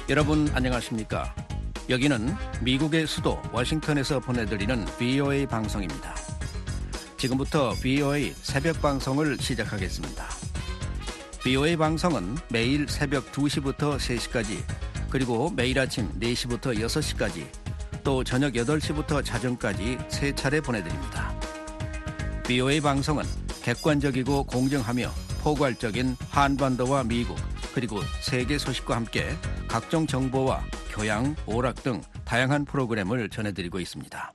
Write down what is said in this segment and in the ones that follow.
여러분 안녕하십니까? 여기는 미국의 수도 워싱턴에서 보내드리는 VOA 방송입니다. 지금부터 VOA 새벽 방송을 시작하겠습니다. VOA 방송은 매일 새벽 2시부터 3시까지 그리고 매일 아침 4시부터 6시까지 또 저녁 8시부터 자정까지 3차례 보내드립니다. VOA 방송은 객관적이고 공정하며 포괄적인 한반도와 미국 그리고 세계 소식과 함께 각종 정보와 교양, 오락 등 다양한 프로그램을 전해드리고 있습니다.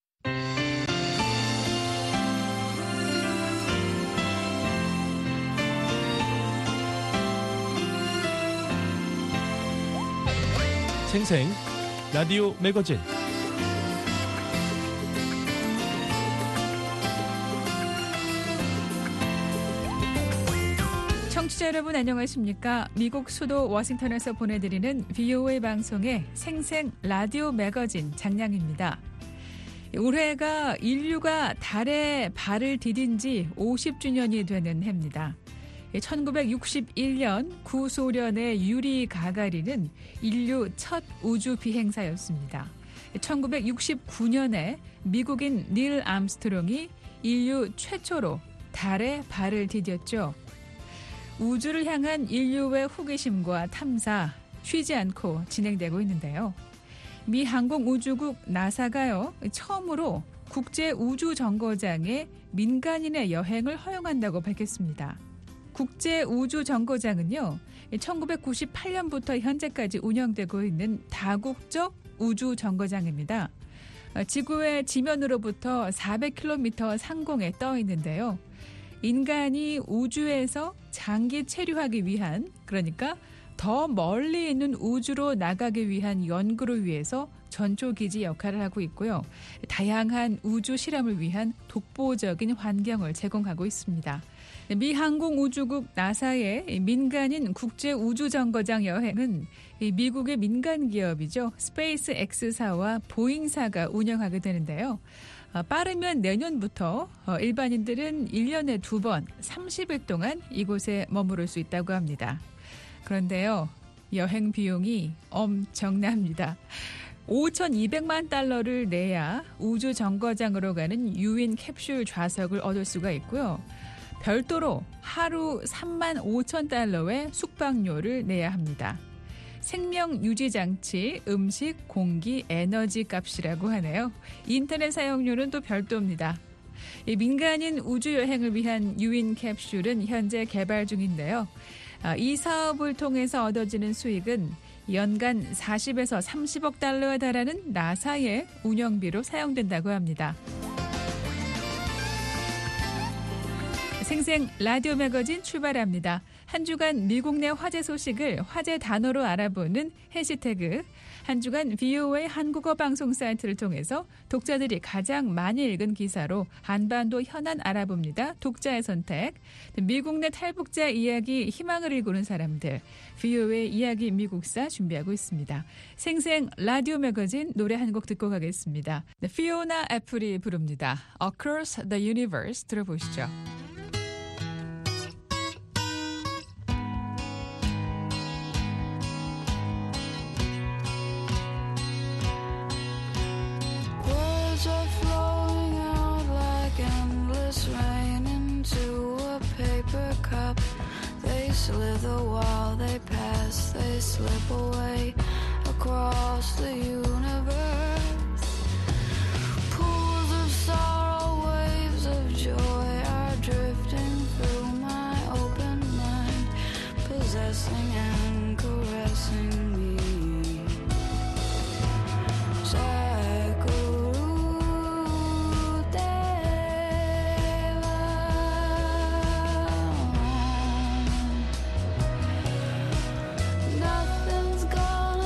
생생 라디오 매거진 청취자 여러분 안녕하십니까? 미국 수도 워싱턴에서 보내드리는 VOA 방송의 생생 라디오 매거진 장량입니다. 올해가 인류가 달에 발을 디딘 지 50주년이 되는 해입니다. 1961년 구소련의 유리 가가린은 인류 첫 우주 비행사였습니다. 1969년에 미국인 닐 암스트롱이 인류 최초로 달에 발을 디뎠죠. 우주를 향한 인류의 호기심과 탐사 쉬지 않고 진행되고 있는데요. 미 항공우주국 나사가요, 처음으로 국제우주정거장에 민간인의 여행을 허용한다고 밝혔습니다. 국제우주정거장은요, 1998년부터 현재까지 운영되고 있는 다국적 우주정거장입니다. 지구의 지면으로부터 400km 상공에 떠 있는데요. 인간이 우주에서 장기 체류하기 위한, 그러니까 더 멀리 있는 우주로 나가기 위한 연구를 위해서 전초기지 역할을 하고 있고요. 다양한 우주 실험을 위한 독보적인 환경을 제공하고 있습니다. 미 항공우주국 나사의 민간인 국제우주정거장 여행은 미국의 민간 기업이죠. 스페이스 X사와 보잉사가 운영하게 되는데요. 빠르면 내년부터 일반인들은 1년에 2번 30일 동안 이곳에 머무를 수 있다고 합니다. 그런데요, 여행 비용이 엄청납니다. 5,200만 달러를 내야 우주 정거장으로 가는 유인 캡슐 좌석을 얻을 수가 있고요. 별도로 하루 3만 5천 달러의 숙박료를 내야 합니다. 생명 유지 장치, 음식, 공기, 에너지 값이라고 하네요. 인터넷 사용료는 또 별도입니다. 민간인 우주 여행을 위한 유인 캡슐은 현재 개발 중인데요. 이 사업을 통해서 얻어지는 수익은 연간 40에서 30억 달러에 달하는 나사의 운영비로 사용된다고 합니다. 생생 라디오 매거진 출발합니다. 한 주간 미국 내 화제 소식을 화제 단어로 알아보는 해시태그, 한 주간 VOA 한국어 방송 사이트를 통해서 독자들이 가장 많이 읽은 기사로 한반도 현안 알아봅니다. 독자의 선택, 미국 내 탈북자 이야기 희망을 일구는 사람들, VOA 이야기 미국사 준비하고 있습니다. 생생 라디오 매거진 노래 한 곡 듣고 가겠습니다. 피오나 애플이 부릅니다. Across the Universe 들어보시죠. Slither while they pass, they slip away across the universe. Pools of sorrow, waves of joy are drifting through my open mind, possessing and caressing me. Nothing's gonna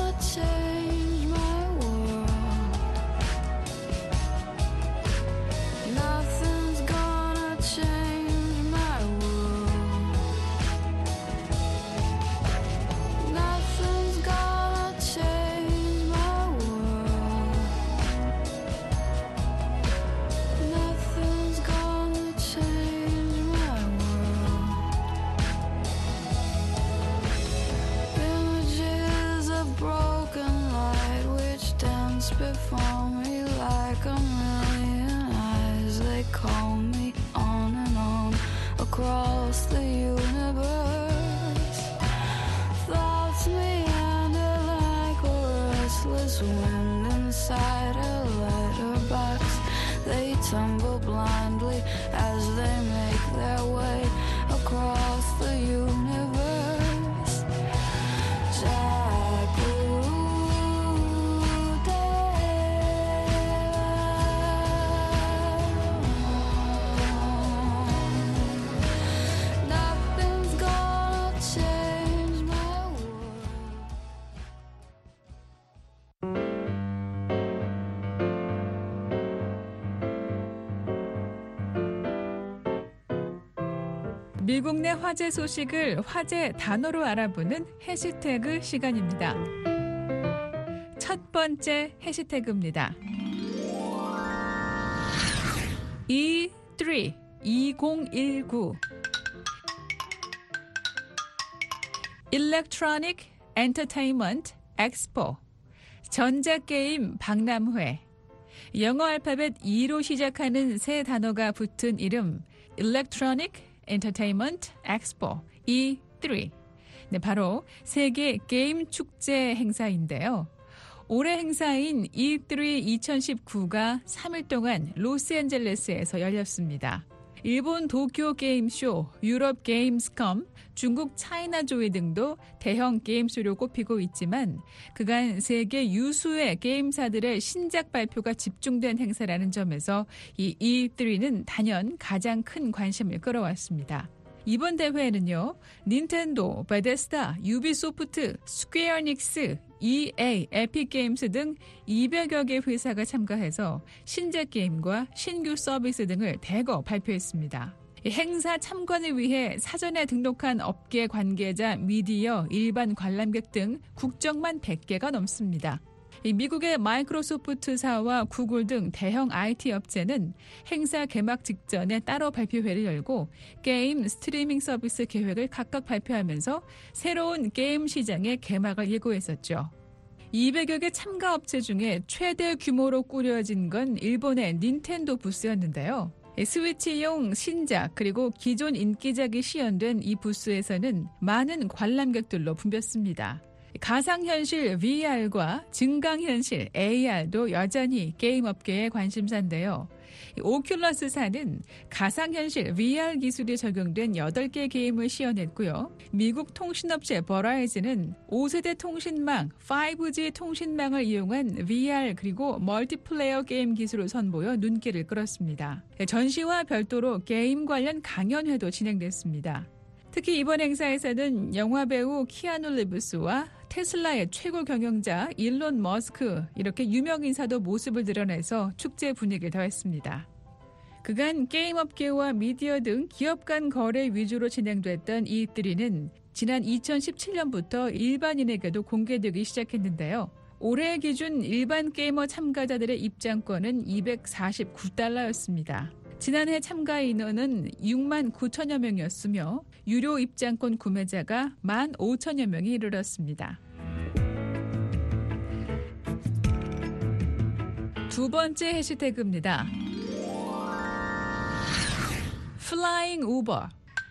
for me like a million eyes. They call me on and on across the universe. Thoughts meander like a restless wind inside a letterbox. They tumble blindly as they make their way across the universe. Nothing's gonna change my world. 미국 내 화제 소식을 화제 단어로 알아보는 해시태그 시간입니다. 첫 번째 해시태그입니다. E3 2019 Electronic Entertainment Expo 전자게임 박람회. 영어 알파벳 E로 시작하는 세 단어가 붙은 이름 Electronic Entertainment Expo E3. 네, 바로 세계 게임 축제 행사인데요. 올해 행사인 E3 2019가 3일 동안 로스앤젤레스에서 열렸습니다. 일본 도쿄 게임쇼, 유럽 게임스컴, 중국 차이나조이 등도 대형 게임쇼로 꼽히고 있지만 그간 세계 유수의 게임사들의 신작 발표가 집중된 행사라는 점에서 이 E3는 단연 가장 큰 관심을 끌어왔습니다. 이번 대회에는요, 닌텐도, 베데스다, 유비소프트, 스퀘어닉스, EA, 에픽게임스 등 200여 개 회사가 참가해서 신작 게임과 신규 서비스 등을 대거 발표했습니다. 행사 참관을 위해 사전에 등록한 업계 관계자, 미디어, 일반 관람객 등 국적만 100개가 넘습니다. 미국의 마이크로소프트사와 구글 등 대형 IT 업체는 행사 개막 직전에 따로 발표회를 열고 게임 스트리밍 서비스 계획을 각각 발표하면서 새로운 게임 시장의 개막을 예고했었죠. 200여 개 참가 업체 중에 최대 규모로 꾸려진 건 일본의 닌텐도 부스였는데요. 스위치용 신작 그리고 기존 인기작이 시연된 이 부스에서는 많은 관람객들로 붐볐습니다. 가상현실 VR과 증강현실 AR도 여전히 게임 업계의 관심사인데요. 오큘러스사는 가상현실 VR 기술이 적용된 8개 게임을 시연했고요. 미국 통신업체 버라이즌은 5세대 통신망, 5G 통신망을 이용한 VR 그리고 멀티플레이어 게임 기술을 선보여 눈길을 끌었습니다. 전시와 별도로 게임 관련 강연회도 진행됐습니다. 특히 이번 행사에서는 영화배우 키아누 리브스와 테슬라의 최고 경영자 일론 머스크 이렇게 유명 인사도 모습을 드러내서 축제 분위기를 더했습니다. 그간 게임업계와 미디어 등 기업 간 거래 위주로 진행됐던 E3는 지난 2017년부터 일반인에게도 공개되기 시작했는데요. 올해 기준 일반 게이머 참가자들의 입장권은 $249였습니다. 지난해 참가 인원은 6만 9천여 명이었으며 유료 입장권 구매자가 1만 5천여 명이 이르렀습니다. 두 번째 해시태그입니다. Flying Uber.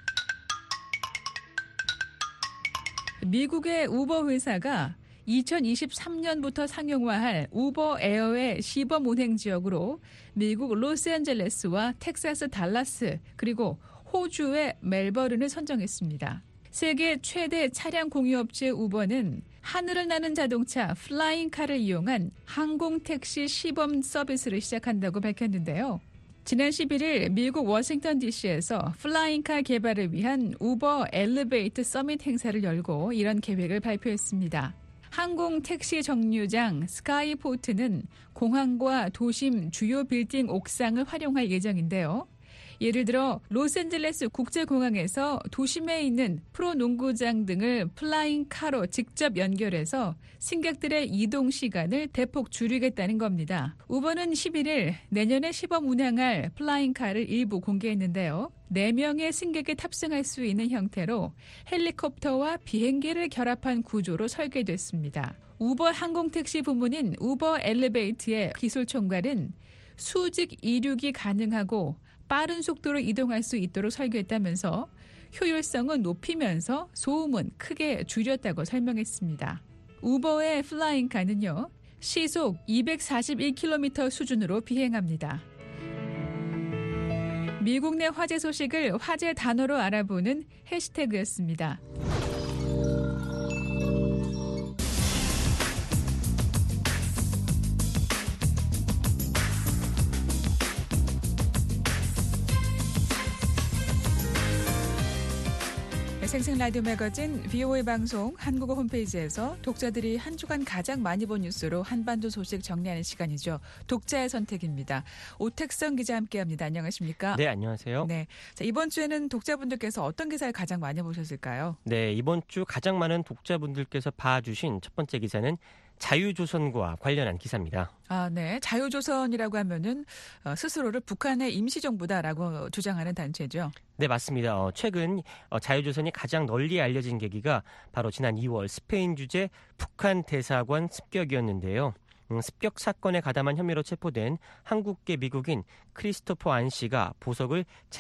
미국의 우버 회사가 2023년부터 상용화할 우버 에어의 시범 운행 지역으로 미국 로스앤젤레스와 텍사스 달라스 그리고 호주의 멜버른을 선정했습니다. 세계 최대 차량 공유업체 우버는 하늘을 나는 자동차 플라잉카를 이용한 항공택시 시범 서비스를 시작한다고 밝혔는데요. 지난 11일 미국 워싱턴 DC에서 플라잉카 개발을 위한 우버 엘리베이터 서밋 행사를 열고 이런 계획을 발표했습니다. 항공 택시 정류장 스카이포트는 공항과 도심 주요 빌딩 옥상을 활용할 예정인데요. 예를 들어 로스앤젤레스 국제공항에서 도심에 있는 프로농구장 등을 플라잉카로 직접 연결해서 승객들의 이동 시간을 대폭 줄이겠다는 겁니다. 우버는 11일 내년에 시범 운항할 플라잉카를 일부 공개했는데요. 4명의 승객이 탑승할 수 있는 형태로 헬리콥터와 비행기를 결합한 구조로 설계됐습니다. 우버 항공택시 부문인 우버 엘리베이트의 기술 총괄은 수직 이륙이 가능하고 빠른 속도로 이동할 수 있도록 설계했다면서 효율성은 높이면서 소음은 크게 줄였다고 설명했습니다. 우버의 플라잉카는요, 시속 241km 수준으로 비행합니다. 미국 내 화제 소식을 화제 단어로 알아보는 해시태그였습니다. 생생 라디오 매거진 VOA 방송 한국어 홈페이지에서 독자들이 한 주간 가장 많이 본 뉴스로 한반도 소식 정리하는 시간이죠. 독자의 선택입니다. 오택성 기자 함께합니다. 안녕하십니까? 네, 안녕하세요. 네, 자, 이번 주에는 독자분들께서 어떤 기사를 가장 많이 보셨을까요? 네, 이번 주 가장 많은 독자분들께서 봐주신 첫 번째 기사는 자유조선과 관련한 기사입니다. 아, 네. 자유조선이라고 하면은 스스로를 북한의 임시정부다라고 주장하는 단체죠. 네, 맞습니다. 최근 자유조선이 가장 널리 알려진 계기가 바로 지난 2월 스페인 주재 북한 대사관 습격이었는데요. 습격 사건에 가담한 혐의로 체포된 한국계 미국인 크리스토퍼 안 씨가 보석을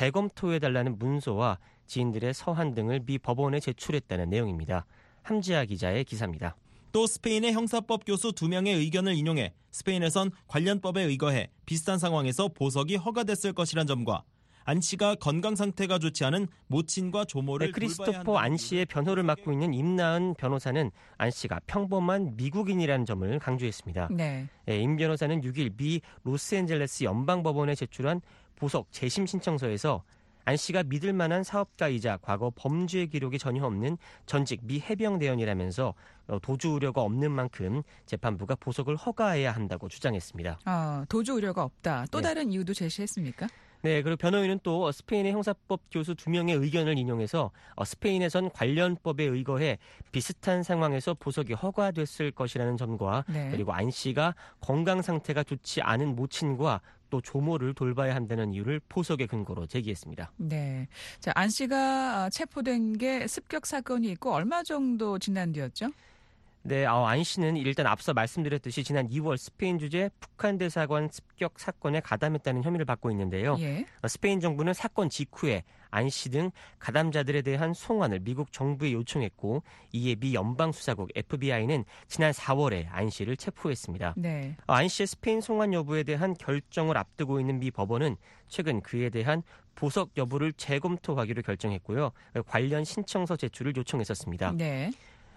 재검토해달라는 문서와 지인들의 서한 등을 미 법원에 제출했다는 내용입니다. 함지아 기자의 기사입니다. 또 스페인의 형사법 교수 2명의 의견을 인용해 스페인에선 관련 법에 의거해 비슷한 상황에서 보석이 허가됐을 것이란 점과 안 씨가 건강 상태가 좋지 않은 모친과 조모를 크리스토퍼 안 씨의 변호를 맡고 있는 임나은 변호사는 안 씨가 평범한 미국인이라는 점을 강조했습니다. 네. 임 변호사는 6일 미 로스앤젤레스 연방법원에 제출한 보석 재심 신청서에서 안 씨가 믿을 만한 사업가이자 과거 범죄 기록이 전혀 없는 전직 미 해병대원이라면서 도주 우려가 없는 만큼 재판부가 보석을 허가해야 한다고 주장했습니다. 도주 우려가 없다. 또 다른 이유도 제시했습니까? 네, 그리고 변호인은 또 스페인의 형사법 교수 2명의 의견을 인용해서 스페인에선 관련법에 의거해 비슷한 상황에서 보석이 허가됐을 것이라는 점과 네. 그리고 안 씨가 건강 상태가 좋지 않은 모친과 또 조모를 돌봐야 한다는 이유를 보석의 근거로 제기했습니다. 네. 자, 안 씨가 체포된 게 습격 사건이 있고 얼마 정도 지난 뒤였죠? 네, 안 씨는 일단 앞서 말씀드렸듯이 지난 2월 스페인 주재 북한 대사관 습격 사건에 가담했다는 혐의를 받고 있는데요. 예. 스페인 정부는 사건 직후에 안 씨 등 가담자들에 대한 송환을 미국 정부에 요청했고 이에 미 연방수사국 FBI는 지난 4월에 안 씨를 체포했습니다. 네. 안 씨의 스페인 송환 여부에 대한 결정을 앞두고 있는 미 법원은 최근 그에 대한 보석 여부를 재검토하기로 결정했고요. 관련 신청서 제출을 요청했었습니다. 네.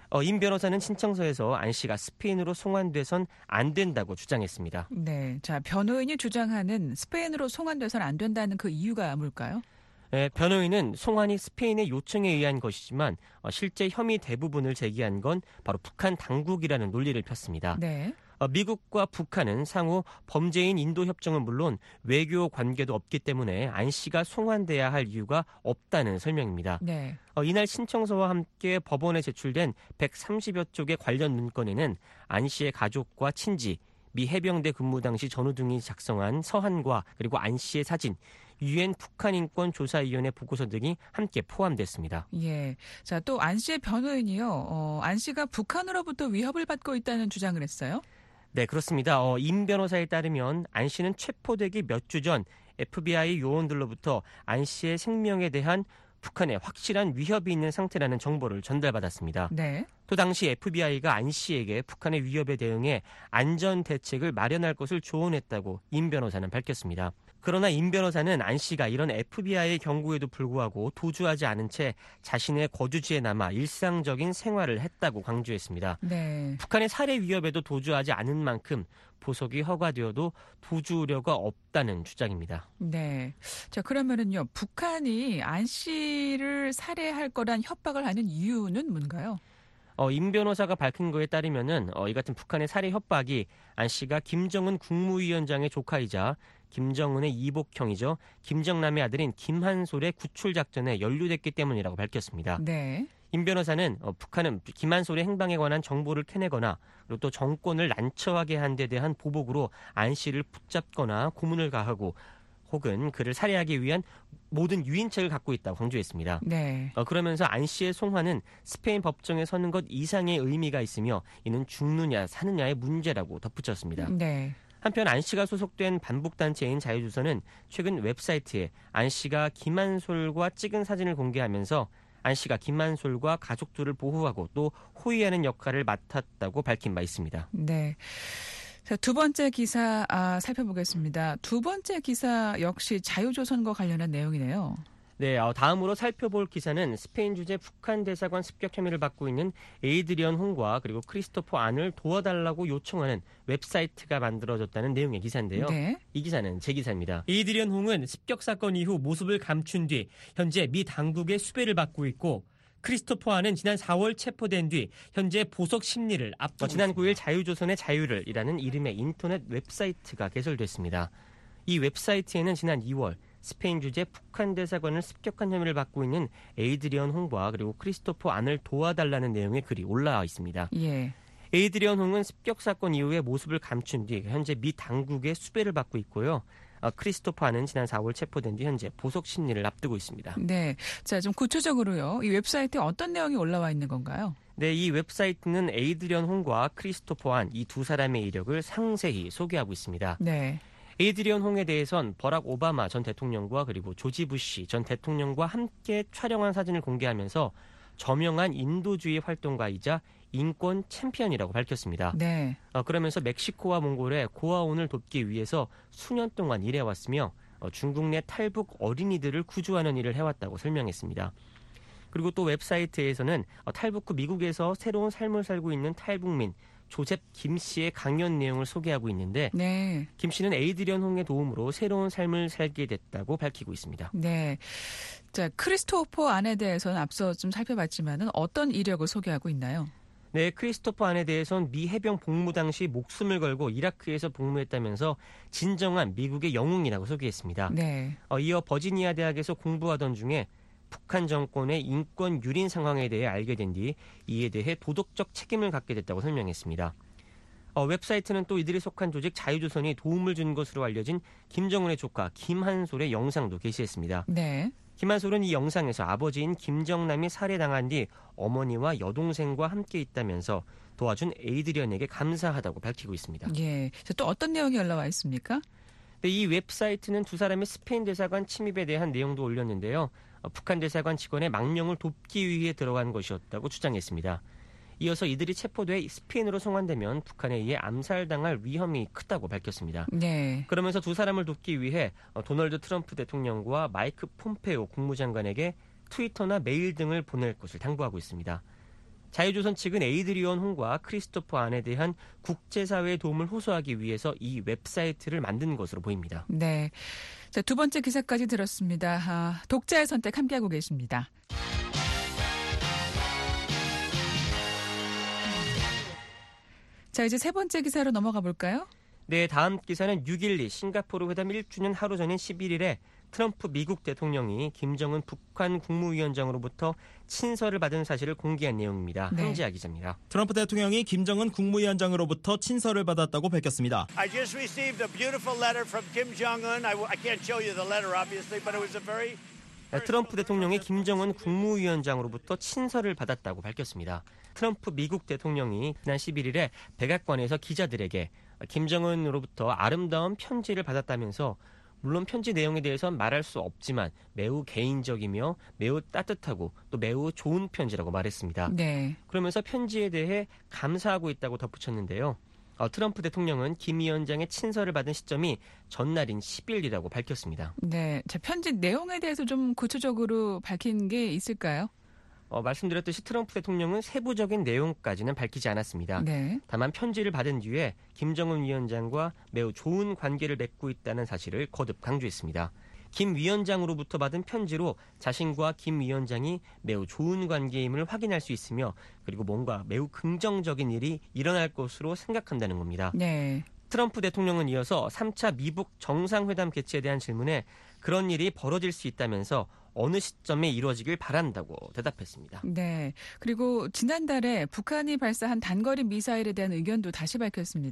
임 변호사는 신청서에서 안 씨가 스페인으로 송환돼선 안 된다고 주장했습니다. 네. 자, 변호인이 주장하는 스페인으로 송환돼선 안 된다는 그 이유가 뭘까요? 변호인은 송환이 스페인의 요청에 의한 것이지만 실제 혐의 대부분을 제기한 건 바로 북한 당국이라는 논리를 폈습니다. 네. 미국과 북한은 상호 범죄인 인도 협정은 물론 외교 관계도 없기 때문에 안 씨가 송환돼야 할 이유가 없다는 설명입니다. 네. 이날 신청서와 함께 법원에 제출된 130여 쪽의 관련 문건에는 안 씨의 가족과 친지, 미 해병대 근무 당시 전우 등이 작성한 서한과 그리고 안 씨의 사진, 유엔 북한인권조사위원회 보고서 등이 함께 포함됐습니다. 예. 자, 또 안 씨의 변호인이요. 안 씨가 북한으로부터 위협을 받고 있다는 주장을 했어요. 네, 그렇습니다. 임 변호사에 따르면 안 씨는 체포되기 몇 주 전 FBI 요원들로부터 안 씨의 생명에 대한 북한에 확실한 위협이 있는 상태라는 정보를 전달받았습니다. 네. 또 당시 FBI가 안 씨에게 북한의 위협에 대응해 안전 대책을 마련할 것을 조언했다고 임 변호사는 밝혔습니다. 그러나 임 변호사는 안 씨가 이런 FBI의 경고에도 불구하고 도주하지 않은 채 자신의 거주지에 남아 일상적인 생활을 했다고 강조했습니다. 네. 북한의 살해 위협에도 도주하지 않은 만큼 보석이 허가되어도 도주 우려가 없다는 주장입니다. 네. 자, 그러면은요. 북한이 안 씨를 살해할 거란 협박을 하는 이유는 뭔가요? 임 변호사가 밝힌 거에 따르면은 이 같은 북한의 살해 협박이 안 씨가 김정은 국무위원장의 조카이자 김정은의 이복형이죠. 김정남의 아들인 김한솔의 구출 작전에 연루됐기 때문이라고 밝혔습니다. 네. 임 변호사는 북한은 김한솔의 행방에 관한 정보를 캐내거나 그리고 또 정권을 난처하게 한 데 대한 보복으로 안 씨를 붙잡거나 고문을 가하고 혹은 그를 살해하기 위한 모든 유인책을 갖고 있다고 강조했습니다. 네. 그러면서 안 씨의 송화는 스페인 법정에 서는 것 이상의 의미가 있으며 이는 죽느냐 사느냐의 문제라고 덧붙였습니다. 네. 한편 안 씨가 소속된 반북단체인 자유조선은 최근 웹사이트에 안 씨가 김한솔과 찍은 사진을 공개하면서 안 씨가 김한솔과 가족들을 보호하고 또 호위하는 역할을 맡았다고 밝힌 바 있습니다. 네. 자, 두 번째 기사 살펴보겠습니다. 두 번째 기사 역시 자유조선과 관련한 내용이네요. 네, 다음으로 살펴볼 기사는 스페인 주재 북한 대사관 습격 혐의를 받고 있는 에이드리언 홍과 그리고 크리스토퍼 안을 도와달라고 요청하는 웹사이트가 만들어졌다는 내용의 기사인데요. 네. 이 기사는 제 기사입니다. 에이드리언 홍은 습격 사건 이후 모습을 감춘 뒤 현재 미 당국의 수배를 받고 있고 크리스토퍼 안은 지난 4월 체포된 뒤 현재 보석 심리를 앞두고 지난 9일 자유조선의 자유를이라는 이름의 인터넷 웹사이트가 개설됐습니다. 이 웹사이트에는 지난 2월 스페인 주재 북한 대사관을 습격한 혐의를 받고 있는 에이드리언 홍과 그리고 크리스토퍼 안을 도와달라는 내용의 글이 올라와 있습니다. 예. 에이드리언 홍은 습격 사건 이후에 모습을 감춘 뒤 현재 미 당국의 수배를 받고 있고요. 크리스토퍼 안은 지난 4월 체포된 뒤 현재 보석 심리를 앞두고 있습니다. 네. 자, 좀 구체적으로요. 이 웹사이트에 어떤 내용이 올라와 있는 건가요? 네, 이 웹사이트는 에이드리언 홍과 크리스토퍼 안 이 두 사람의 이력을 상세히 소개하고 있습니다. 네. 에이드리언 홍에 대해선 버락 오바마 전 대통령과 그리고 조지 부시 전 대통령과 함께 촬영한 사진을 공개하면서 저명한 인도주의 활동가이자 인권 챔피언이라고 밝혔습니다. 네. 그러면서 멕시코와 몽골의 고아원을 돕기 위해서 수년 동안 일해왔으며 중국 내 탈북 어린이들을 구조하는 일을 해왔다고 설명했습니다. 그리고 또 웹사이트에서는 탈북 후 미국에서 새로운 삶을 살고 있는 탈북민 조셉 김 씨의 강연 내용을 소개하고 있는데 네. 김 씨는 에이드리언 홍의 도움으로 새로운 삶을 살게 됐다고 밝히고 있습니다. 네. 자, 크리스토퍼 안에 대해서는 앞서 좀 살펴봤지만은 어떤 이력을 소개하고 있나요? 네, 크리스토퍼 안에 대해서는 미 해병 복무 당시 목숨을 걸고 이라크에서 복무했다면서 진정한 미국의 영웅이라고 소개했습니다. 네. 이어 버지니아 대학에서 공부하던 중에 북한 정권의 인권 유린 상황에 대해 알게 된 뒤 이에 대해 도덕적 책임을 갖게 됐다고 설명했습니다. 웹사이트는 또 이들이 속한 조직 자유조선이 도움을 준 것으로 알려진 김정은의 조카 김한솔의 영상도 게시했습니다. 네. 김한솔은 이 영상에서 아버지인 김정남이 살해당한 뒤 어머니와 여동생과 함께 있다면서 도와준 에이드리언에게 감사하다고 밝히고 있습니다. 예. 자, 또 어떤 내용이 올라와 있습니까? 네, 이 웹사이트는 두 사람의 스페인 대사관 침입에 대한 내용도 올렸는데요. 북한 대사관 직원의 망명을 돕기 위해 들어간 것이었다고 주장했습니다. 이어서 이들이 체포돼 스페인으로 송환되면 북한에 의해 암살당할 위험이 크다고 밝혔습니다. 네. 그러면서 두 사람을 돕기 위해 도널드 트럼프 대통령과 마이크 폼페오 국무장관에게 트위터나 메일 등을 보낼 것을 당부하고 있습니다. 자유조선 측은 에이드리언 홍과 크리스토퍼 안에 대한 국제사회의 도움을 호소하기 위해서 이 웹사이트를 만든 것으로 보입니다. 네. 자, 두 번째 기사까지 들었습니다. 독자의 선택 함께하고 계십니다. 자, 이제 세 번째 기사로 넘어가 볼까요? 네, 다음 기사는 6.12 싱가포르 회담 1주년 하루 전인 11일에 트럼프 미국 대통령이 김정은 북한 국무위원장으로부터 친서를 받은 사실을 공개한 내용입니다. 네. 황지아 기자입니다. 트럼프 대통령이 김정은 국무위원장으로부터 친서를 받았다고 밝혔습니다. I just received a beautiful letter from Kim Jong-un. I can't show you the letter, obviously, but it was a very... 트럼프 대통령이 김정은 국무위원장으로부터 친서를 받았다고 밝혔습니다. 트럼프 미국 대통령이 지난 11일에 백악관에서 기자들에게 김정은으로부터 아름다운 편지를 받았다면서 물론 편지 내용에 대해서는 말할 수 없지만 매우 개인적이며 매우 따뜻하고 또 매우 좋은 편지라고 말했습니다. 네. 그러면서 편지에 대해 감사하고 있다고 덧붙였는데요. 트럼프 대통령은 김 위원장의 친서를 받은 시점이 전날인 10일이라고 밝혔습니다. 네. 자, 편지 내용에 대해서 좀 구체적으로 밝힌 게 있을까요? 말씀드렸듯이 트럼프 대통령은 세부적인 내용까지는 밝히지 않았습니다. 네. 다만 편지를 받은 뒤에 김정은 위원장과 매우 좋은 관계를 맺고 있다는 사실을 거듭 강조했습니다. 김 위원장으로부터 받은 편지로 자신과 김 위원장이 매우 좋은 관계임을 확인할 수 있으며 그리고 뭔가 매우 긍정적인 일이 일어날 것으로 생각한다는 겁니다. 네. 트럼프 대통령은 이어서 3차 미북 정상회담 개최에 대한 질문에 그런 일이 벌어질 수 있다면서 어느 시점에 이루어지길 바란다고 대답했습니다. 네. 그리고 지난달에 북한이 발사한 단거리 미사일에 대한 의견도 다시 밝혔습니다.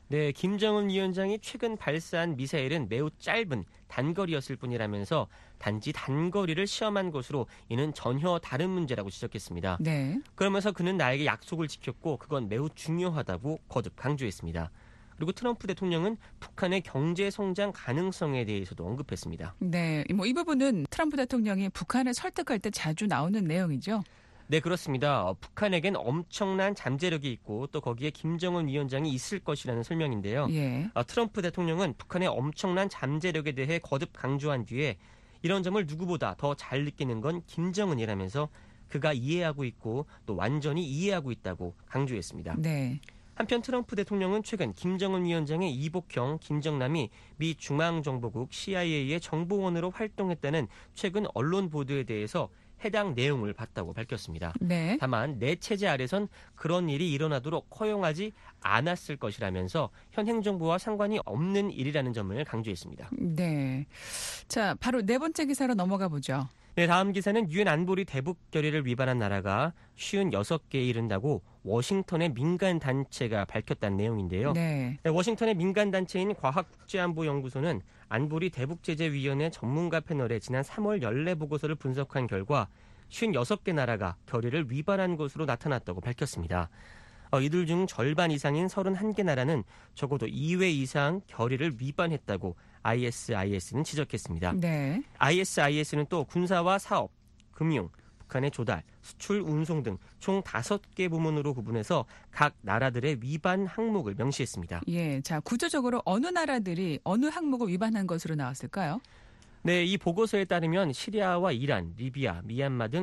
네, 김정은 위원장이 최근 발사한 미사일은 매우 짧은 단거리였을 뿐이라면서 단지 단거리를 시험한 것으로 이는 전혀 다른 문제라고 지적했습니다. 네. 그러면서 그는 나에게 약속을 지켰고 그건 매우 중요하다고 거듭 강조했습니다. 그리고 트럼프 대통령은 북한의 경제 성장 가능성에 대해서도 언급했습니다. 네, 이 부분은 트럼프 대통령이 북한을 설득할 때 자주 나오는 내용이죠. 네, 그렇습니다. 북한에겐 엄청난 잠재력이 있고 또 거기에 김정은 위원장이 있을 것이라는 설명인데요. 예. 트럼프 대통령은 북한의 엄청난 잠재력에 대해 거듭 강조한 뒤에 이런 점을 누구보다 더 잘 느끼는 건 김정은이라면서 그가 이해하고 있고 또 완전히 이해하고 있다고 강조했습니다. 네. 한편 트럼프 대통령은 최근 김정은 위원장의 이복형 김정남이 미 중앙정보국 CIA의 정보원으로 활동했다는 최근 언론 보도에 대해서 해당 내용을 봤다고 밝혔습니다. 네. 다만 내 체제 아래선 그런 일이 일어나도록 허용하지 않았을 것이라면서 현 행정부와 상관이 없는 일이라는 점을 강조했습니다. 네. 자, 바로 네 번째 기사로 넘어가 보죠. 네, 다음 기사는 유엔 안보리 대북 결의를 위반한 나라가 56개에 이른다고 워싱턴의 민간 단체가 밝혔다는 내용인데요. 네. 네, 워싱턴의 민간 단체인 과학국제안보연구소는 안보리 대북제재위원회 전문가 패널의 지난 3월 연례 보고서를 분석한 결과 56개 나라가 결의를 위반한 것으로 나타났다고 밝혔습니다. 이들 중 절반 이상인 31개 나라는 적어도 2회 이상 결의를 위반했다고 ISIS는 지적했습니다. 네. ISIS는 또 군사와 사업, 금융, 북한의 조달, 수출, 운송 등 총 5개 부문으로 구분해서 각 나라들의 위반 항목을 명시했습니다. 예. 자, 구체적으로 어느 나라들이 어느 항목을 위반한 것으로 나왔을까요? 네, 이 보고서에 따르면 시리아와 이란, 리비아, 미얀마 등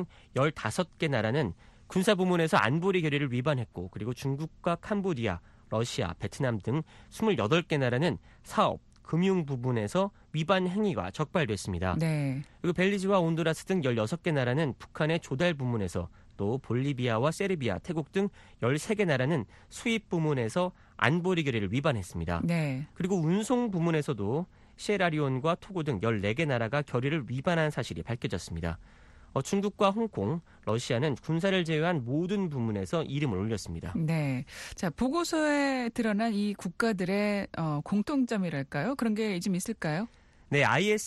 15개 나라는 군사 부문에서 안보리 결의를 위반했고 그리고 중국과 캄보디아, 러시아, 베트남 등 28개 나라는 사업, 금융 부분에서 위반 행위가 적발됐습니다. 네. 그리고 벨리즈와 온두라스 등 16개 나라는 북한의 조달 부문에서 또 볼리비아와 세르비아, 태국 등 13개 나라는 수입 부문에서 안보리 결의를 위반했습니다. 네. 그리고 운송 부문에서도 시에라리온과 토고 등 14개 나라가 결의를 위반한 사실이 밝혀졌습니다. 중국과 홍콩, 러시아는 군사를 제외한 모든 부문에서 이름을 올렸습니다. 네. 자, 보고서에 드러난 이 국가들의 공통점이랄까요? 그런 게 좀 있을까요? 네,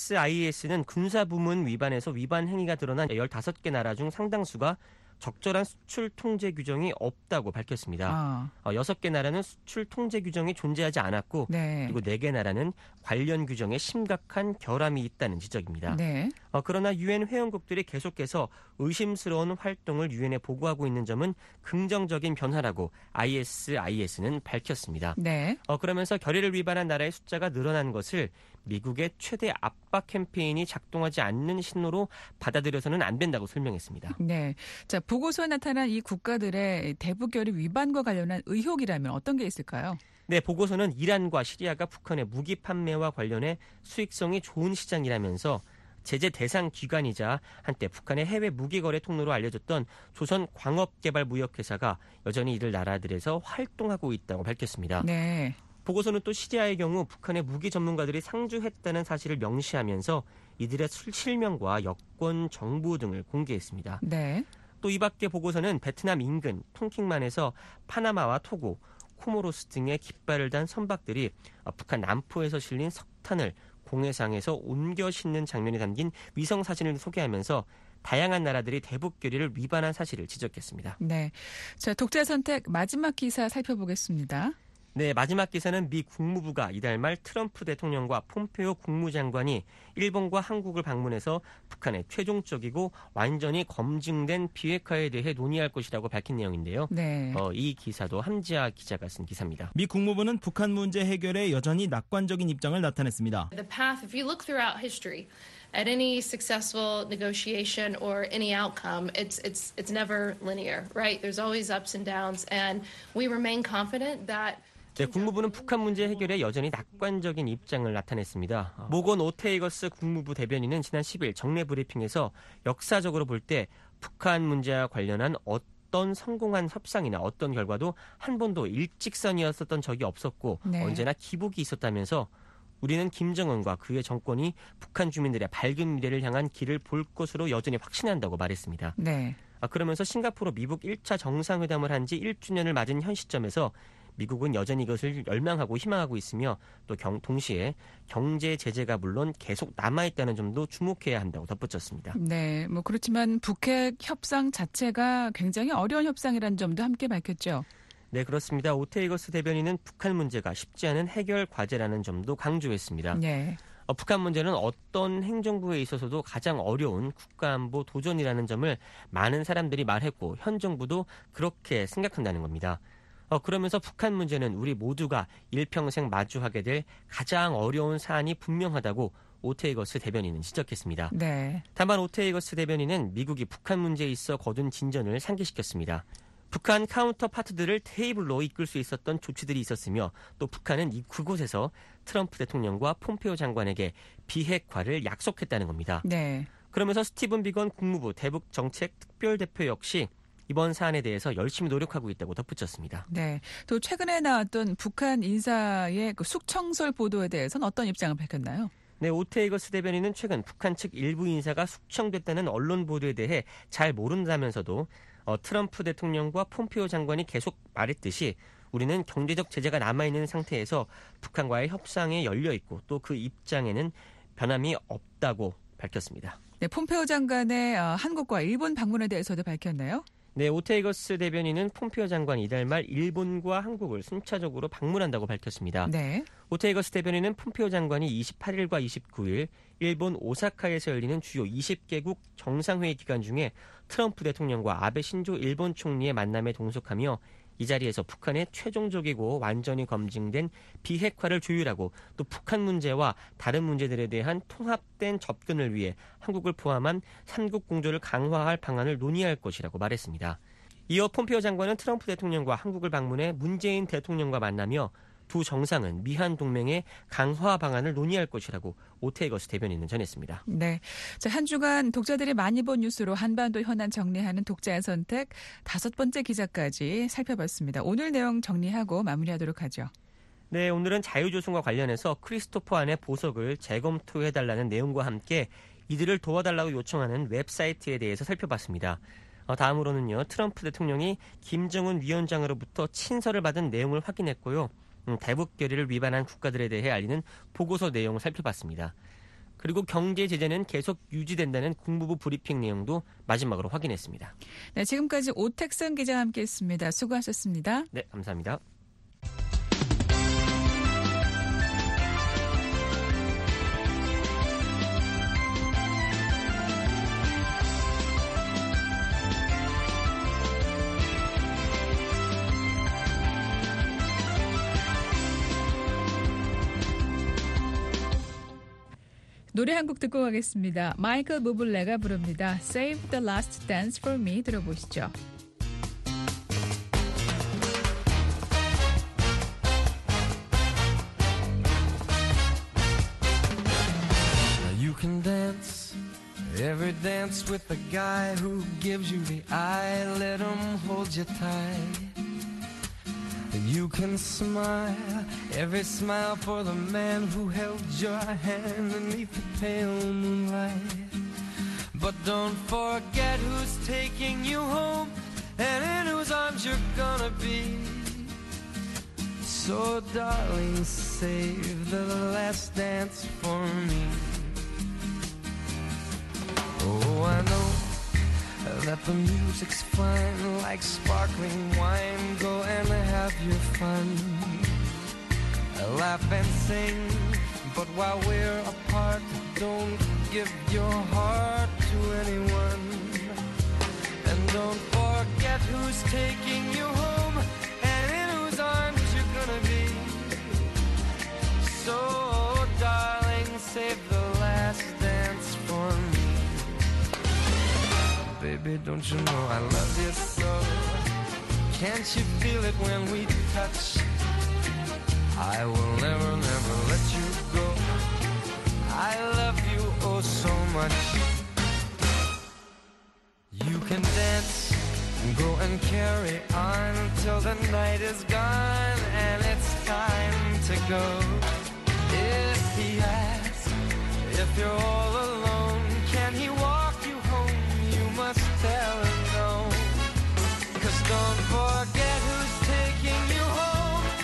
ISIS는 군사 부문 위반에서 위반 행위가 드러난 15개 나라 중 상당수가 적절한 수출 통제 규정이 없다고 밝혔습니다. 6개 나라는 수출 통제 규정이 존재하지 않았고 네. 그리고 4개 나라는 관련 규정에 심각한 결함이 있다는 지적입니다. 네. 그러나 유엔 회원국들이 계속해서 의심스러운 활동을 유엔에 보고하고 있는 점은 긍정적인 변화라고 ISIS는 밝혔습니다. 네. 그러면서 결의를 위반한 나라의 숫자가 늘어난 것을 미국의 최대 압박 캠페인이 작동하지 않는 신호로 받아들여서는 안 된다고 설명했습니다. 네. 자, 보고서에 나타난 이 국가들의 대북 결의 위반과 관련한 의혹이라면 어떤 게 있을까요? 네, 보고서는 이란과 시리아가 북한의 무기 판매와 관련해 수익성이 좋은 시장이라면서 제재 대상 기관이자 한때 북한의 해외 무기 거래 통로로 알려졌던 조선광업개발무역회사가 여전히 이들 나라들에서 활동하고 있다고 밝혔습니다. 네. 보고서는 또 시리아의 경우 북한의 무기 전문가들이 상주했다는 사실을 명시하면서 이들의 실명과 여권 정보 등을 공개했습니다. 네. 또 이 밖에 보고서는 베트남 인근 통킹만에서 파나마와 토고, 코모로스 등의 깃발을 단 선박들이 북한 남포에서 실린 석탄을 공해상에서 옮겨 싣는 장면이 담긴 위성 사진을 소개하면서 다양한 나라들이 대북 결의를 위반한 사실을 지적했습니다. 네. 자, 독자 선택 마지막 기사 살펴보겠습니다. 네, 마지막 기사는 미 국무부가 이달 말 트럼프 대통령과 폼페오 국무장관이 일본과 한국을 방문해서 북한의 최종적이고 완전히 검증된 비핵화에 대해 논의할 것이라고 밝힌 내용인데요. 네. 이 기사도 함지아 기자가 쓴 기사입니다. 미 국무부는 북한 문제 해결에 여전히 낙관적인 입장을 나타냈습니다. The path, if you look throughout history, at any successful negotiation or any outcome, it's never linear, right? There's always ups and downs, and we remain confident that. 네, 국무부는 북한 문제 해결에 여전히 낙관적인 입장을 나타냈습니다. 모건 오테이거스 국무부 대변인은 지난 10일 정례 브리핑에서 역사적으로 볼 때 북한 문제와 관련한 어떤 성공한 협상이나 어떤 결과도 한 번도 일직선이었었던 적이 없었고 네. 언제나 기복이 있었다면서 우리는 김정은과 그의 정권이 북한 주민들의 밝은 미래를 향한 길을 볼 것으로 여전히 확신한다고 말했습니다. 네. 그러면서 싱가포르 미국 1차 정상회담을 한 지 1주년을 맞은 현 시점에서 미국은 여전히 이것을 열망하고 희망하고 있으며 또 동시에 경제 제재가 물론 계속 남아있다는 점도 주목해야 한다고 덧붙였습니다. 네, 뭐 그렇지만 북핵 협상 자체가 굉장히 어려운 협상이라는 점도 함께 밝혔죠. 네, 그렇습니다. 오테이거스 대변인은 북한 문제가 쉽지 않은 해결 과제라는 점도 강조했습니다. 네. 북한 문제는 어떤 행정부에 있어서도 가장 어려운 국가안보 도전이라는 점을 많은 사람들이 말했고 현 정부도 그렇게 생각한다는 겁니다. 그러면서 북한 문제는 우리 모두가 일평생 마주하게 될 가장 어려운 사안이 분명하다고 오테이거스 대변인은 지적했습니다. 네. 다만 오테이거스 대변인은 미국이 북한 문제에 있어 거둔 진전을 상기시켰습니다. 북한 카운터파트들을 테이블로 이끌 수 있었던 조치들이 있었으며 또 북한은 그곳에서 트럼프 대통령과 폼페오 장관에게 비핵화를 약속했다는 겁니다. 네. 그러면서 스티븐 비건 국무부 대북정책 특별대표 역시 이번 사안에 대해서 열심히 노력하고 있다고 덧붙였습니다. 네. 또 최근에 나왔던 북한 인사의 그 숙청설 보도에 대해서는 어떤 입장을 밝혔나요? 네, 오테이거스 대변인은 최근 북한 측 일부 인사가 숙청됐다는 언론 보도에 대해 잘 모른다면서도 트럼프 대통령과 폼페오 장관이 계속 말했듯이 우리는 경제적 제재가 남아있는 상태에서 북한과의 협상에 열려있고 또 그 입장에는 변함이 없다고 밝혔습니다. 네, 폼페오 장관의 한국과 일본 방문에 대해서도 밝혔나요? 네, 오테이거스 대변인은 폼페오 장관이 이달 말 일본과 한국을 순차적으로 방문한다고 밝혔습니다. 네. 오테이거스 대변인은 폼페오 장관이 28일과 29일 일본 오사카에서 열리는 주요 20개국 정상회의 기간 중에 트럼프 대통령과 아베 신조 일본 총리의 만남에 동석하며 이 자리에서 북한의 최종적이고 완전히 검증된 비핵화를 조율하고 또 북한 문제와 다른 문제들에 대한 통합된 접근을 위해 한국을 포함한 3국 공조를 강화할 방안을 논의할 것이라고 말했습니다. 이어 폼페오 장관은 트럼프 대통령과 한국을 방문해 문재인 대통령과 만나며 두 정상은 미한 동맹의 강화 방안을 논의할 것이라고 오테이거스 대변인은 전했습니다. 네, 자, 한 주간 독자들이 많이 본 뉴스로 한반도 현안 정리하는 독자의 선택 5번째 기자까지 살펴봤습니다. 오늘 내용 정리하고 마무리하도록 하죠. 네, 오늘은 자유조선과 관련해서 크리스토퍼 안의 보석을 재검토해달라는 내용과 함께 이들을 도와달라고 요청하는 웹사이트에 대해서 살펴봤습니다. 다음으로는요, 트럼프 대통령이 김정은 위원장으로부터 친서를 받은 내용을 확인했고요. 대북 결의를 위반한 국가들에 대해 알리는 보고서 내용을 살펴봤습니다. 그리고 경제 제재는 계속 유지된다는 국무부 브리핑 내용도 마지막으로 확인했습니다. 네, 지금까지 오택선 기자와 함께했습니다. 수고하셨습니다. 네, 감사합니다. 노래 한 곡 듣고 가겠습니다. 마이클 부블레가 부릅니다. Save the Last Dance for Me 들어보시죠. You can dance, every dance with the guy who gives you the eye, let him hold you tight. You can smile, every smile for the man who held your hand beneath the pale moonlight. But don't forget who's taking you home and in whose arms you're gonna be. So darling, save the last dance for me. Oh, I know that the music's fine, like sparkling wine. Go and have your fun, laugh and sing. But while we're apart, don't give your heart to anyone. And don't forget who's taking you home and in whose arms you're gonna be. So, darling, save the last dance for me. Baby, don't you know I love you so? Can't you feel it when we touch? I will never, never let you go. I love you oh so much. You can dance, go and carry on till the night is gone and it's time to go. If he asks if you're all alone, can he walk you home? You must tell him no. 'Cause don't forget who's taking you home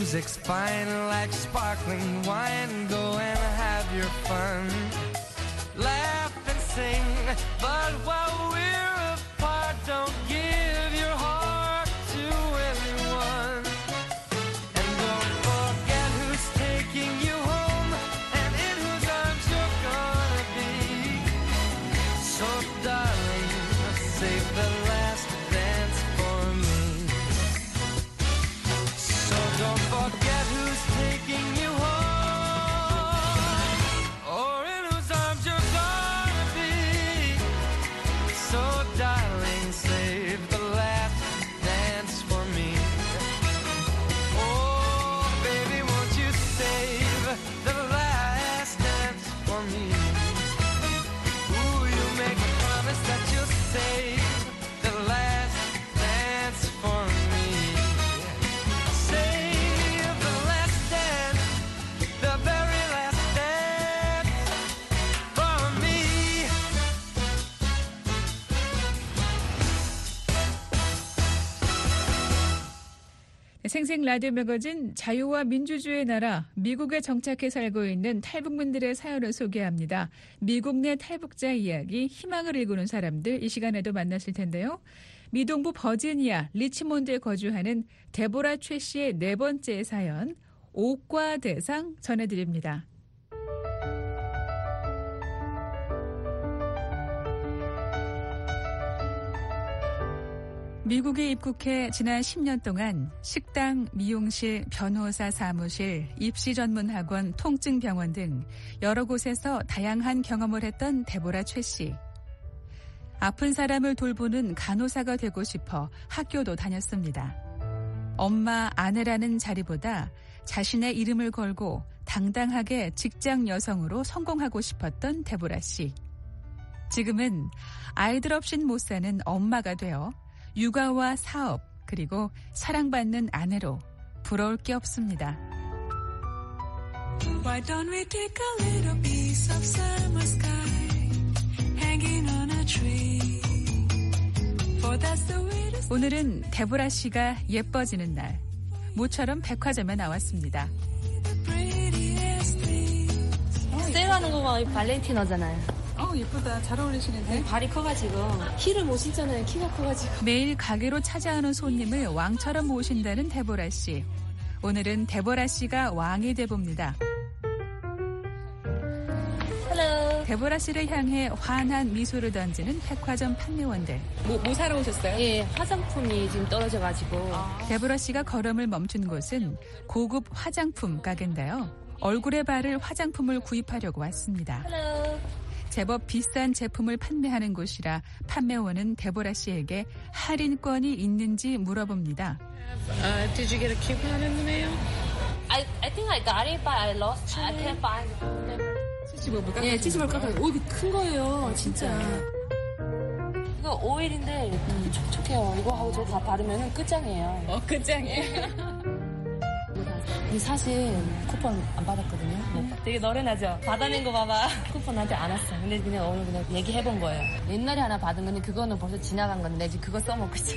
music's fine like sparkling wine. Go and have your fun. Laugh and sing, but while we're apart, don't give your heart to anyone. And don't forget who's taking you home and in whose arms you're gonna be. So darling, save the last dance for me. So don't forget who's taking you home. 생생 라디오 매거진 자유와 민주주의의 나라 미국에 정착해 살고 있는 탈북민들의 사연을 소개합니다. 미국 내 탈북자 이야기, 희망을 일구는 사람들 이 시간에도 만나실 텐데요. 미동부 버지니아 리치몬드에 거주하는 데보라 최 씨의 네 번째 사연, 옥과 대상 전해드립니다. 미국에 입국해 지난 10년 동안 식당, 미용실, 변호사 사무실, 입시 전문 학원, 통증병원 등 여러 곳에서 다양한 경험을 했던 데보라 최 씨. 아픈 사람을 돌보는 간호사가 되고 싶어 학교도 다녔습니다. 엄마, 아내라는 자리보다 자신의 이름을 걸고 당당하게 직장 여성으로 성공하고 싶었던 데보라 씨. 지금은 아이들 없인 못 사는 엄마가 되어 육아와 사업, 그리고 사랑받는 아내로 부러울 게 없습니다. Why don't we take a little piece of summer sky hanging on a tree? For that's the way to... 오늘은 데보라 씨가 예뻐지는 날. 모처럼 백화점에 나왔습니다. 세일하는 거가 발렌티노잖아요. 예쁘다. 잘 어울리시는데. 발이 커가지고 힐을 못 신잖아요. 키가 커가지고. 매일 가게로 찾아오는 손님을 왕처럼 모신다는 데보라 씨. 오늘은 데보라 씨가 왕이 돼봅니다. 헬로. 데보라 씨를 향해 환한 미소를 던지는 백화점 판매원들. 뭐 사러 오셨어요? 예, 화장품이 지금 떨어져가지고. 데보라 씨가 걸음을 멈춘 곳은 고급 화장품 가게인데요. 얼굴에 바를 화장품을 구입하려고 왔습니다. 헬로. 제법 비싼 제품을 판매하는 곳이라 판매원은 데보라 씨에게 할인권이 있는지 물어봅니다. Did you get a coupon in the mail? I think I got it, but I lost it. I can't find it. 75불 깎아주는 예, 75불 깎아주는 오, 이거 큰 거예요, 진짜. 이거 오일인데 촉촉해요. 이거 하고 저거 다 바르면 끝장이에요. 끝장이에요? 근데 사실 쿠폰 안 받았거든요. 되게 너른하죠? 받아낸 거 봐봐. 쿠폰 나한테 안 왔어. 근데 그냥 오늘 그냥 얘기해본 거예요. 옛날에 하나 받은 건데 그거는 벌써 지나간 건데 지금 그거 써먹고 있어.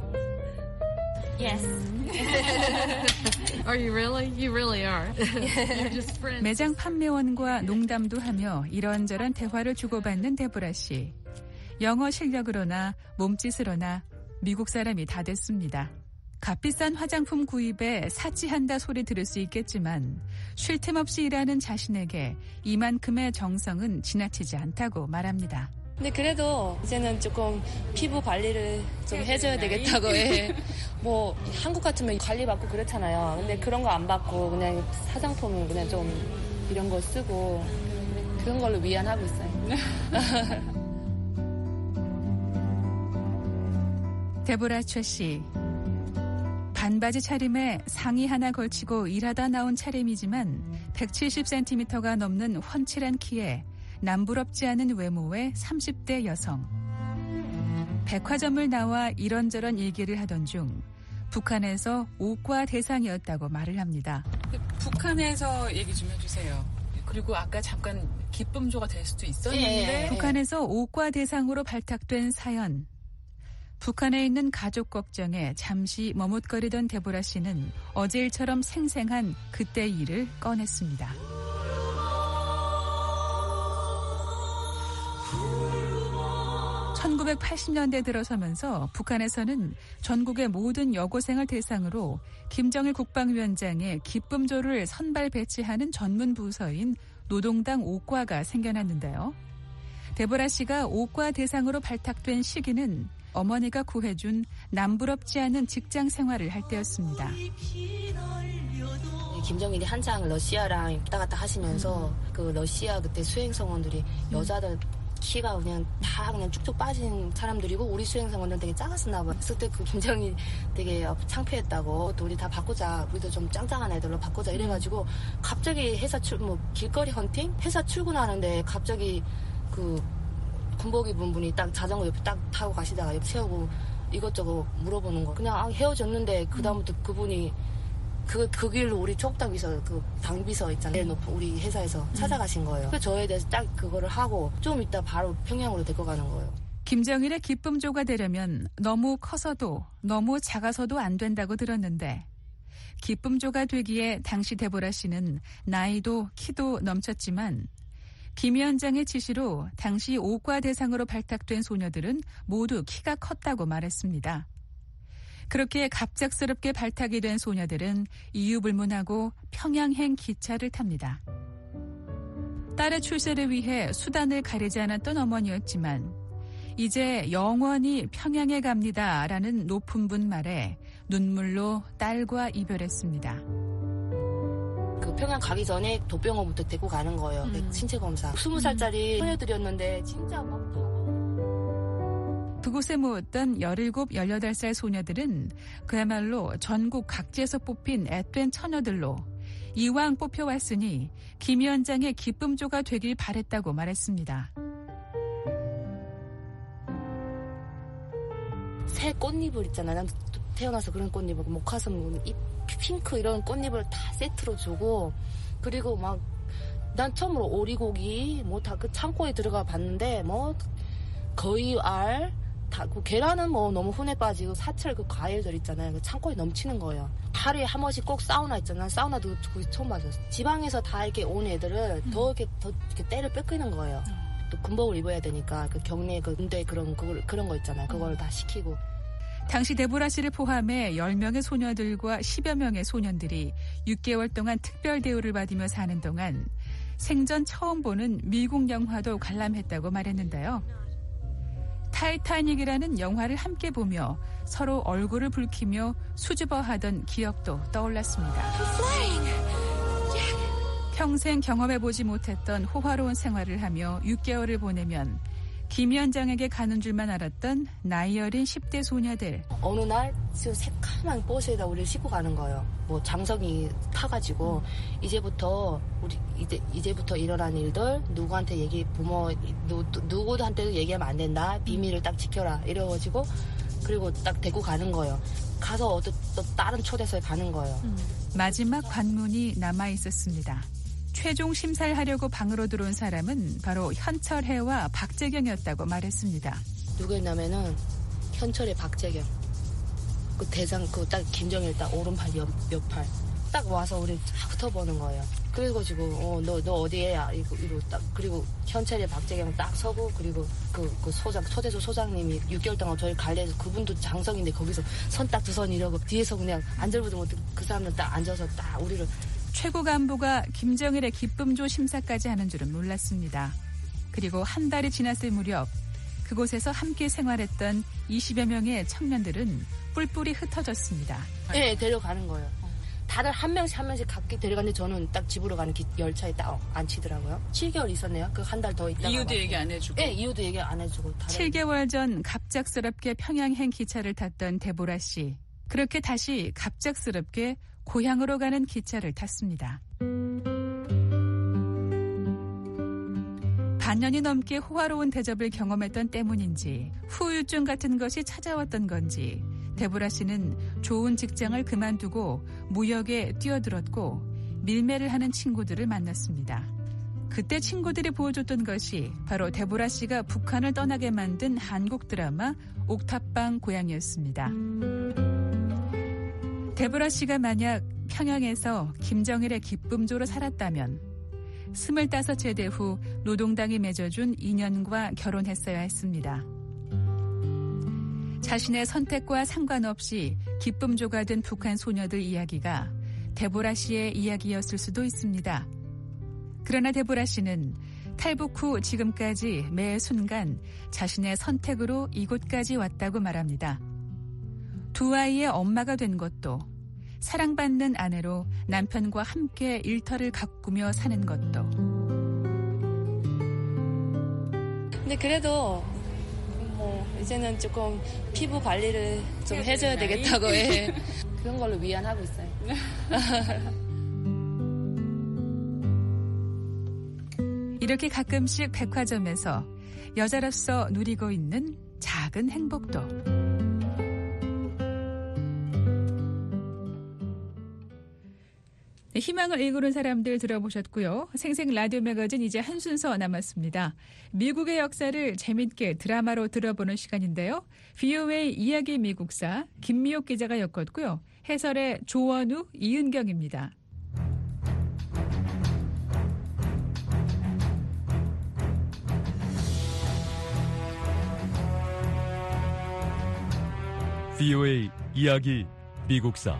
Yes. Are you really? You really are. You're just friends. 매장 판매원과 농담도 하며 이런저런 대화를 주고받는 데보라 씨. 영어 실력으로나 몸짓으로나 미국 사람이 다 됐습니다. 값비싼 화장품 구입에 사치한다 소리 들을 수 있겠지만 쉴 틈 없이 일하는 자신에게 이만큼의 정성은 지나치지 않다고 말합니다. 근데 그래도 이제는 조금 피부 관리를 좀 해줘야 되겠다고. 예. 뭐 한국 같으면 관리받고 그렇잖아요. 근데 그런 거 안 받고 그냥 화장품을 그냥 좀 이런 거 쓰고 그런 걸로 위안하고 있어요. 데보라 최 씨. 반바지 차림에 상의 하나 걸치고 일하다 나온 차림이지만 170cm가 넘는 훤칠한 키에 남부럽지 않은 외모의 30대 여성. 백화점을 나와 이런저런 얘기를 하던 중 북한에서 옥과 대상이었다고 말을 합니다. 북한에서 얘기 좀 해주세요. 그리고 아까 잠깐 기쁨조가 될 수도 있었는데. 북한에서 옥과 대상으로 발탁된 사연. 북한에 있는 가족 걱정에 잠시 머뭇거리던 데보라 씨는 어제 일처럼 생생한 그때 일을 꺼냈습니다. (1980년대) 들어서면서 북한에서는 전국의 모든 여고생을 대상으로 김정일 국방위원장의 기쁨조를 선발 배치하는 전문 부서인 노동당 5과가 생겨났는데요. 데보라 씨가 5과 대상으로 발탁된 시기는 어머니가 구해준 남부럽지 않은 직장 생활을 할 때였습니다. 김정일이 한창 러시아랑 왔다 갔다 하시면서 그 러시아 그때 수행성원들이 여자들 키가 그냥 다 그냥 쭉쭉 빠진 사람들이고 우리 수행성원들은 되게 작았었나 봐. 그때 그 김정일 되게 창피했다고 또 우리 다 바꾸자. 우리도 좀 짱짱한 애들로 바꾸자 이래가지고 갑자기 회사 길거리 헌팅? 회사 출근하는데 갑자기 그 군복 입은 분이 딱 자전거 옆에 딱 타고 가시다가 옆 세우고 이것저것 물어보는 거. 그냥 헤어졌는데 그다음부터 그분이 그 길로 우리 초국당비서 그 당비서 있잖아요. 높은 우리 회사에서 찾아가신 거예요. 그래서 저에 대해서 딱 그거를 하고 좀 이따 바로 평양으로 데리고 가는 거예요. 김정일의 기쁨조가 되려면 너무 커서도 너무 작아서도 안 된다고 들었는데 기쁨조가 되기에 당시 데보라 씨는 나이도 키도 넘쳤지만 김 위원장의 지시로 당시 5과 대상으로 발탁된 소녀들은 모두 키가 컸다고 말했습니다. 그렇게 갑작스럽게 발탁이 된 소녀들은 이유불문하고 평양행 기차를 탑니다. 딸의 출세를 위해 수단을 가리지 않았던 어머니였지만 이제 영원히 평양에 갑니다라는 높은 분 말에 눈물로 딸과 이별했습니다. 그 평양 가기 전에 도병원부터 데리고 가는 거예요. 신체 검사. 20살짜리 소녀들이었는데 진짜 막 그곳에 모였던 17, 18살 소녀들은 그야말로 전국 각지에서 뽑힌 앳된 처녀들로 이왕 뽑혀왔으니 김 위원장의 기쁨조가 되길 바랬다고 말했습니다. 새 꽃잎을 있잖아. 난 태어나서 그런 꽃잎을 목화선 잎 핑크 이런 꽃잎을 다 세트로 주고 그리고 막 난 처음으로 오리고기 뭐 다 그 창고에 들어가 봤는데 뭐 거의 알 다 그 계란은 뭐 너무 흔해 빠지고 사철 그 과일들 있잖아요. 그 창고에 넘치는 거예요. 하루에 한 번씩 꼭 사우나 있잖아. 사우나도 거기 처음 봤어. 지방에서 다 이렇게 온 애들을 더 이렇게 때를 뺏기는 거예요. 또 군복을 입어야 되니까 그 경례 그 군대 그런 거 있잖아요. 그걸 다 시키고. 당시 데보라 씨를 포함해 10명의 소녀들과 10여 명의 소년들이 6개월 동안 특별 대우를 받으며 사는 동안 생전 처음 보는 미국 영화도 관람했다고 말했는데요. 타이타닉이라는 영화를 함께 보며 서로 얼굴을 붉히며 수줍어하던 기억도 떠올랐습니다. 평생 경험해보지 못했던 호화로운 생활을 하며 6개월을 보내면 김 위원장에게 가는 줄만 알았던 나이 어린 10대 소녀들. 어느 날 새카만 버스에다 우리를 싣고 가는 거예요. 뭐 장성이 타가지고 이제부터 일어난 일들 누구한테 부모 누구한테도 얘기하면 안 된다. 비밀을 딱 지켜라. 이래가지고 그리고 딱 데리고 가는 거예요. 가서 또 다른 초대소에 가는 거예요. 마지막 관문이 남아 있었습니다. 최종 심사를 하려고 방으로 들어온 사람은 바로 현철해와 박재경이었다고 말했습니다. 누구였냐면은 현철의 박재경. 그 대상 그 딱 김정일 딱 오른팔 옆팔 딱 와서 우리 딱 흩어보는 거예요. 그래가지고 너 어디에야 이거 딱 그리고 현철의 박재경 딱 서고 그리고 그 초대소 소장님이 6개월 동안 저희 관리해서 그분도 장성인데 거기서 선 딱 두 선 이러고 뒤에서 그냥 안절부절 못해 그 사람들 딱 앉아서 딱 우리를. 최고 간부가 김정일의 기쁨조 심사까지 하는 줄은 몰랐습니다. 그리고 한 달이 지났을 무렵 그곳에서 함께 생활했던 20여 명의 청년들은 뿔뿔이 흩어졌습니다. 네, 데려가는 거예요. 다들 한 명씩 각기 데려갔는데 저는 딱 집으로 가는 열차에 딱 앉히더라고요. 7개월 있었네요. 그 한 달 더 있다가. 이유도 얘기 안 해주고? 네, 이유도 얘기 안 해주고. 7개월 전 갑작스럽게 평양행 기차를 탔던 데보라 씨. 그렇게 다시 갑작스럽게 고향으로 가는 기차를 탔습니다. 반년이 넘게 호화로운 대접을 경험했던 때문인지 후유증 같은 것이 찾아왔던 건지 데보라 씨는 좋은 직장을 그만두고 무역에 뛰어들었고 밀매를 하는 친구들을 만났습니다. 그때 친구들이 보여줬던 것이 바로 데보라 씨가 북한을 떠나게 만든 한국 드라마 옥탑방 고양이였습니다. 데보라 씨가 만약 평양에서 김정일의 기쁨조로 살았다면 25 제대 후 노동당이 맺어준 인연과 결혼했어야 했습니다. 자신의 선택과 상관없이 기쁨조가 된 북한 소녀들 이야기가 데보라 씨의 이야기였을 수도 있습니다. 그러나 데보라 씨는 탈북 후 지금까지 매 순간 자신의 선택으로 이곳까지 왔다고 말합니다. 두 아이의 엄마가 된 것도, 사랑받는 아내로 남편과 함께 일터를 가꾸며 사는 것도. 근데 그래도 이제는 조금 피부 관리를 좀 해줘야 되겠다고 그런 걸로 위안하고 있어요. 이렇게 가끔씩 백화점에서 여자로서 누리고 있는 작은 행복도. 네, 희망을 일구는 사람들 들어보셨고요. 생생 라디오 매거진 이제 한 순서 남았습니다. 미국의 역사를 재밌게 드라마로 들어보는 시간인데요. VOA 이야기 미국사 김미옥 기자가 엮었고요. 해설의 조원우, 이은경입니다. VOA 이야기 미국사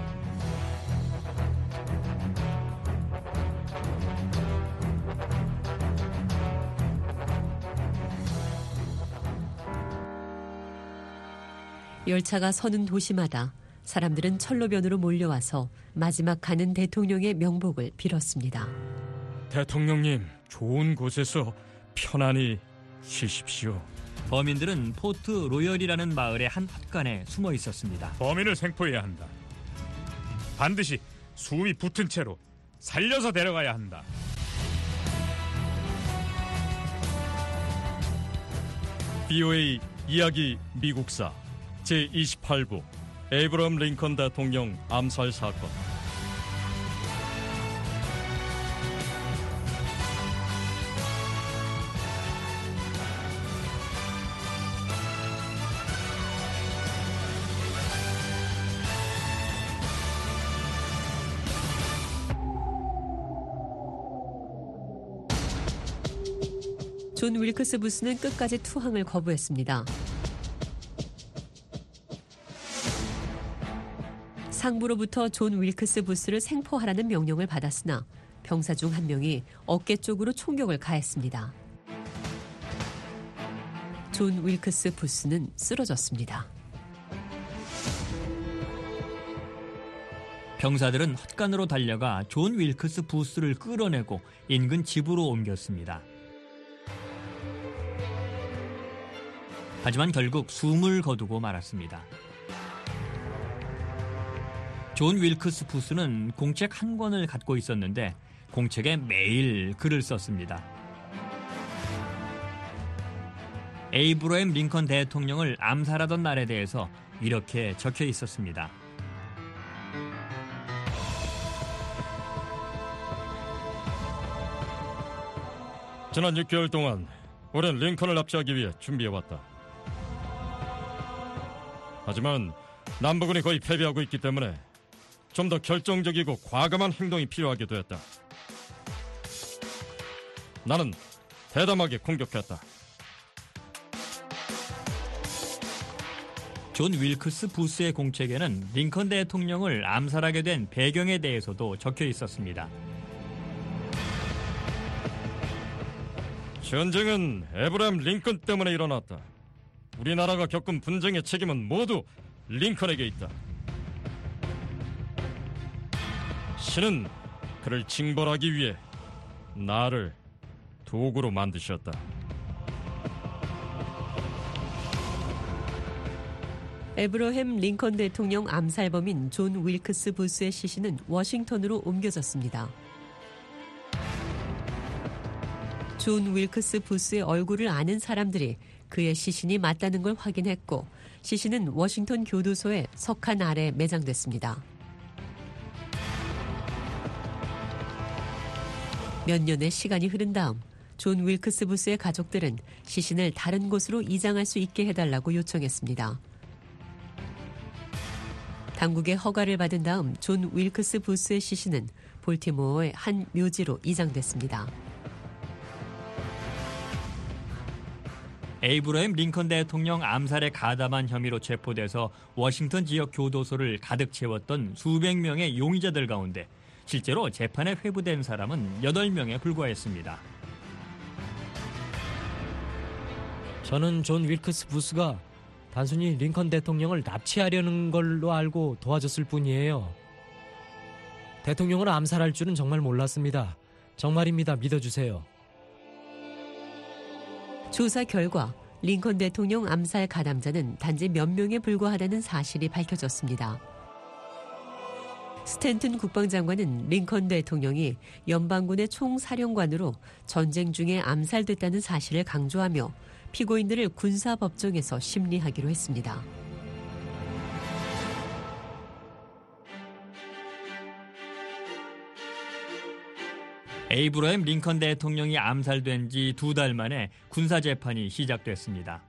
열차가 서는 도시마다 사람들은 철로변으로 몰려와서 마지막 가는 대통령의 명복을 빌었습니다. 대통령님, 좋은 곳에서 편안히 쉬십시오. 범인들은 포트 로열이라는 마을의 한 헛간에 숨어 있었습니다. 범인을 생포해야 한다. 반드시 숨이 붙은 채로 살려서 데려가야 한다. VOA 이야기 미국사 제28부 에이브러함 링컨 대통령 암살 사건. 존 윌크스 부스는 끝까지 투항을 거부했습니다. 상부로부터 존 윌크스 부스를 생포하라는 명령을 받았으나 병사 중 한 명이 어깨 쪽으로 총격을 가했습니다. 존 윌크스 부스는 쓰러졌습니다. 병사들은 헛간으로 달려가 존 윌크스 부스를 끌어내고 인근 집으로 옮겼습니다. 하지만 결국 숨을 거두고 말았습니다. 존 윌크스 부스는 공책 한 권을 갖고 있었는데 공책에 매일 글을 썼습니다. 에이브러햄 링컨 대통령을 암살하던 날에 대해서 이렇게 적혀 있었습니다. 지난 6개월 동안 우리는 링컨을 납치하기 위해 준비해왔다. 하지만 남부군이 거의 패배하고 있기 때문에 좀 더 결정적이고 과감한 행동이 필요하게 되었다. 나는 대담하게 공격했다. 존 윌크스 부스의 공책에는 링컨 대통령을 암살하게 된 배경에 대해서도 적혀 있었습니다. 전쟁은 에브라함 링컨 때문에 일어났다. 우리나라가 겪은 분쟁의 책임은 모두 링컨에게 있다. 신은 그를 징벌하기 위해 나를 도구로 만드셨다. 에브러햄 링컨 대통령 암살범인 존 윌크스 부스의 시신은 워싱턴으로 옮겨졌습니다. 존 윌크스 부스의 얼굴을 아는 사람들이 그의 시신이 맞다는 걸 확인했고 시신은 워싱턴 교도소의 석칸 아래 매장됐습니다. 몇 년의 시간이 흐른 다음 존 윌크스 부스의 가족들은 시신을 다른 곳으로 이장할 수 있게 해달라고 요청했습니다. 당국의 허가를 받은 다음 존 윌크스 부스의 시신은 볼티모어의 한 묘지로 이장됐습니다. 에이브러햄 링컨 대통령 암살에 가담한 혐의로 체포돼서 워싱턴 지역 교도소를 가득 채웠던 수백 명의 용의자들 가운데 실제로 재판에 회부된 사람은 8명에 불과했습니다. 저는 존 윌크스 부스가 단순히 링컨 대통령을 납치하려는 걸로 알고 도와줬을 뿐이에요. 대통령을 암살할 줄은 정말 몰랐습니다. 정말입니다. 믿어주세요. 조사 결과 링컨 대통령 암살 가담자는 단지 몇 명에 불과하다는 사실이 밝혀졌습니다. 스탠튼 국방장관은 링컨 대통령이 연방군의 총사령관으로 전쟁 중에 암살됐다는 사실을 강조하며 피고인들을 군사법정에서 심리하기로 했습니다. 에이브러햄 링컨 대통령이 암살된 지 2달 만에 군사재판이 시작됐습니다.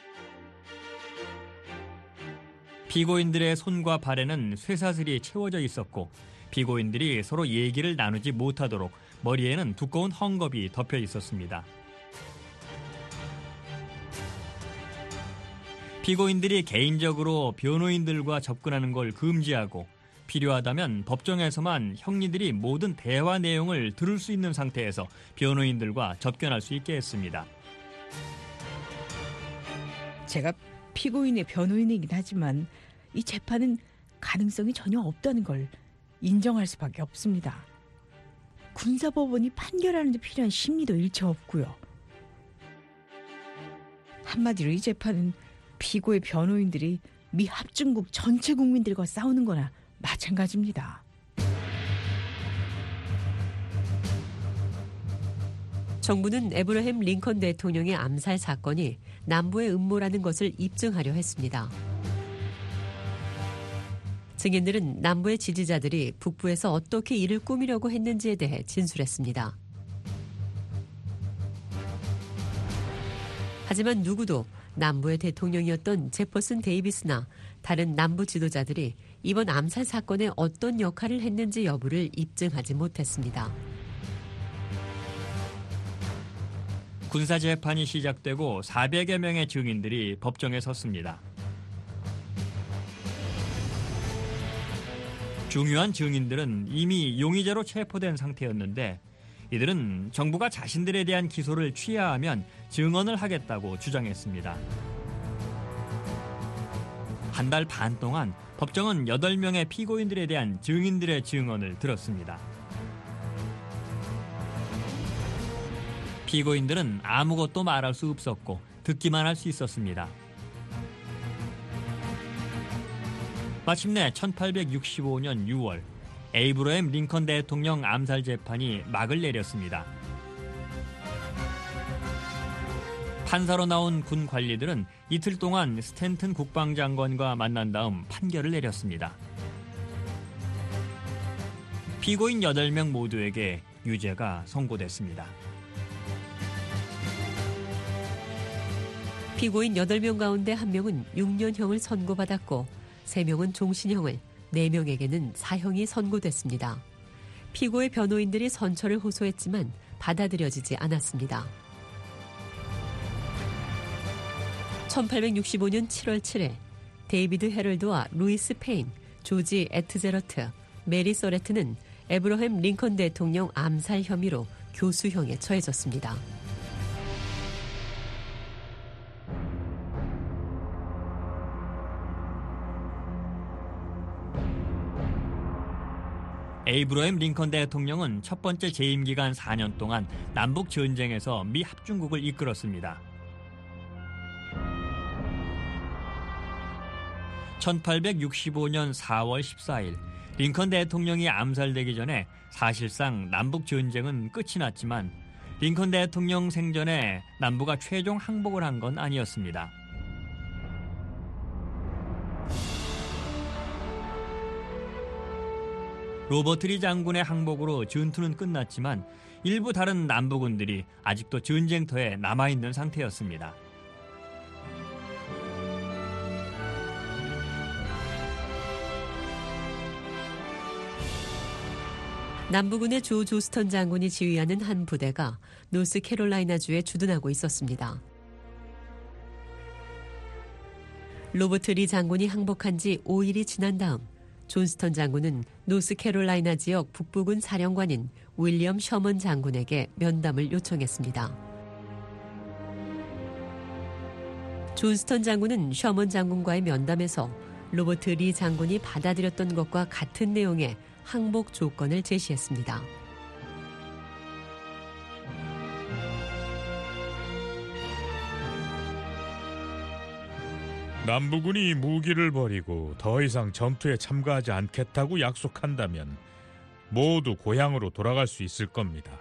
피고인들의 손과 발에는 쇠사슬이 채워져 있었고 피고인들이 서로 얘기를 나누지 못하도록 머리에는 두꺼운 헝겊이 덮여 있었습니다. 피고인들이 개인적으로 변호인들과 접근하는 걸 금지하고 필요하다면 법정에서만 형리들이 모든 대화 내용을 들을 수 있는 상태에서 변호인들과 접견할 수 있게 했습니다. 제가 피고인의 변호인이긴 하지만 이 재판은 가능성이 전혀 없다는 걸 인정할 수밖에 없습니다. 군사법원이 판결하는 데 필요한 심리도 일체 없고요. 한마디로 이 재판은 피고의 변호인들이 미 합중국 전체 국민들과 싸우는 거나 마찬가지입니다. 정부는 에브러햄 링컨 대통령의 암살 사건이 남부의 음모라는 것을 입증하려 했습니다. 증인들은 남부의 지지자들이 북부에서 어떻게 이를 꾸미려고 했는지에 대해 진술했습니다. 하지만 누구도 남부의 대통령이었던 제퍼슨 데이비스나 다른 남부 지도자들이 이번 암살 사건에 어떤 역할을 했는지 여부를 입증하지 못했습니다. 군사재판이 시작되고 400여 명의 증인들이 법정에 섰습니다. 중요한 증인들은 이미 용의자로 체포된 상태였는데 이들은 정부가 자신들에 대한 기소를 취하하면 증언을 하겠다고 주장했습니다. 한 달 반 동안 법정은 8명의 피고인들에 대한 증인들의 증언을 들었습니다. 피고인들은 아무것도 말할 수 없었고 듣기만 할 수 있었습니다. 마침내 1865년 6월 에이브러햄 링컨 대통령 암살 재판이 막을 내렸습니다. 판사로 나온 군 관리들은 이틀 동안 스탠튼 국방장관과 만난 다음 판결을 내렸습니다. 피고인 8명 모두에게 유죄가 선고됐습니다. 피고인 8명 가운데 1명은 6년형을 선고받았고 3명은 종신형을, 4명에게는 사형이 선고됐습니다. 피고의 변호인들이 선처를 호소했지만 받아들여지지 않았습니다. 1865년 7월 7일 데이비드 헤럴드와 루이스 페인, 조지 에트제러트, 메리 서레트는 에브러햄 링컨 대통령 암살 혐의로 교수형에 처해졌습니다. 에이브러햄 링컨 대통령은 첫 번째 재임 기간 4년 동안 남북 전쟁에서 미 합중국을 이끌었습니다. 1865년 4월 14일 링컨 대통령이 암살되기 전에 사실상 남북 전쟁은 끝이 났지만 링컨 대통령 생전에 남부가 최종 항복을 한 건 아니었습니다. 로버트 리 장군의 항복으로 전투는 끝났지만 일부 다른 남부군들이 아직도 전쟁터에 남아있는 상태였습니다. 남부군의 조 조스턴 장군이 지휘하는 한 부대가 노스캐롤라이나주에 주둔하고 있었습니다. 로버트 리 장군이 항복한 지 5일이 지난 다음 존스턴 장군은 노스캐롤라이나 지역 북부군 사령관인 윌리엄 셔먼 장군에게 면담을 요청했습니다. 존스턴 장군은 셔먼 장군과의 면담에서 로버트 리 장군이 받아들였던 것과 같은 내용의 항복 조건을 제시했습니다. 남부군이 무기를 버리고 더 이상 전투에 참가하지 않겠다고 약속한다면 모두 고향으로 돌아갈 수 있을 겁니다.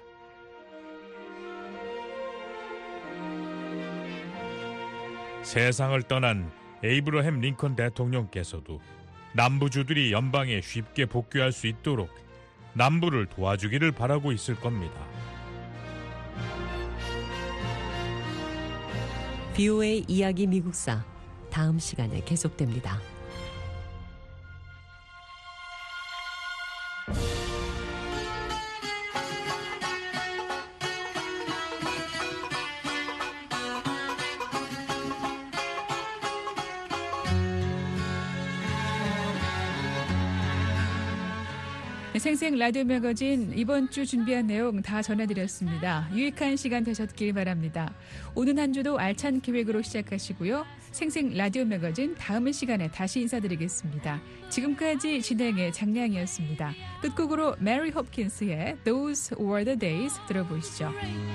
세상을 떠난 에이브러햄 링컨 대통령께서도 남부주들이 연방에 쉽게 복귀할 수 있도록 남부를 도와주기를 바라고 있을 겁니다. VOA 이야기 미국사 다음 시간에 계속됩니다. 생생 라디오 매거진 이번 주 준비한 내용 다 전해드렸습니다. 유익한 시간 되셨길 바랍니다. 오는 한 주도 알찬 계획으로 시작하시고요. 생생 라디오 매거진 다음 시간에 다시 인사드리겠습니다. 지금까지 진행의 장량이었습니다. 끝곡으로 메리 홉킨스의 Those Were the Days 들어보시죠.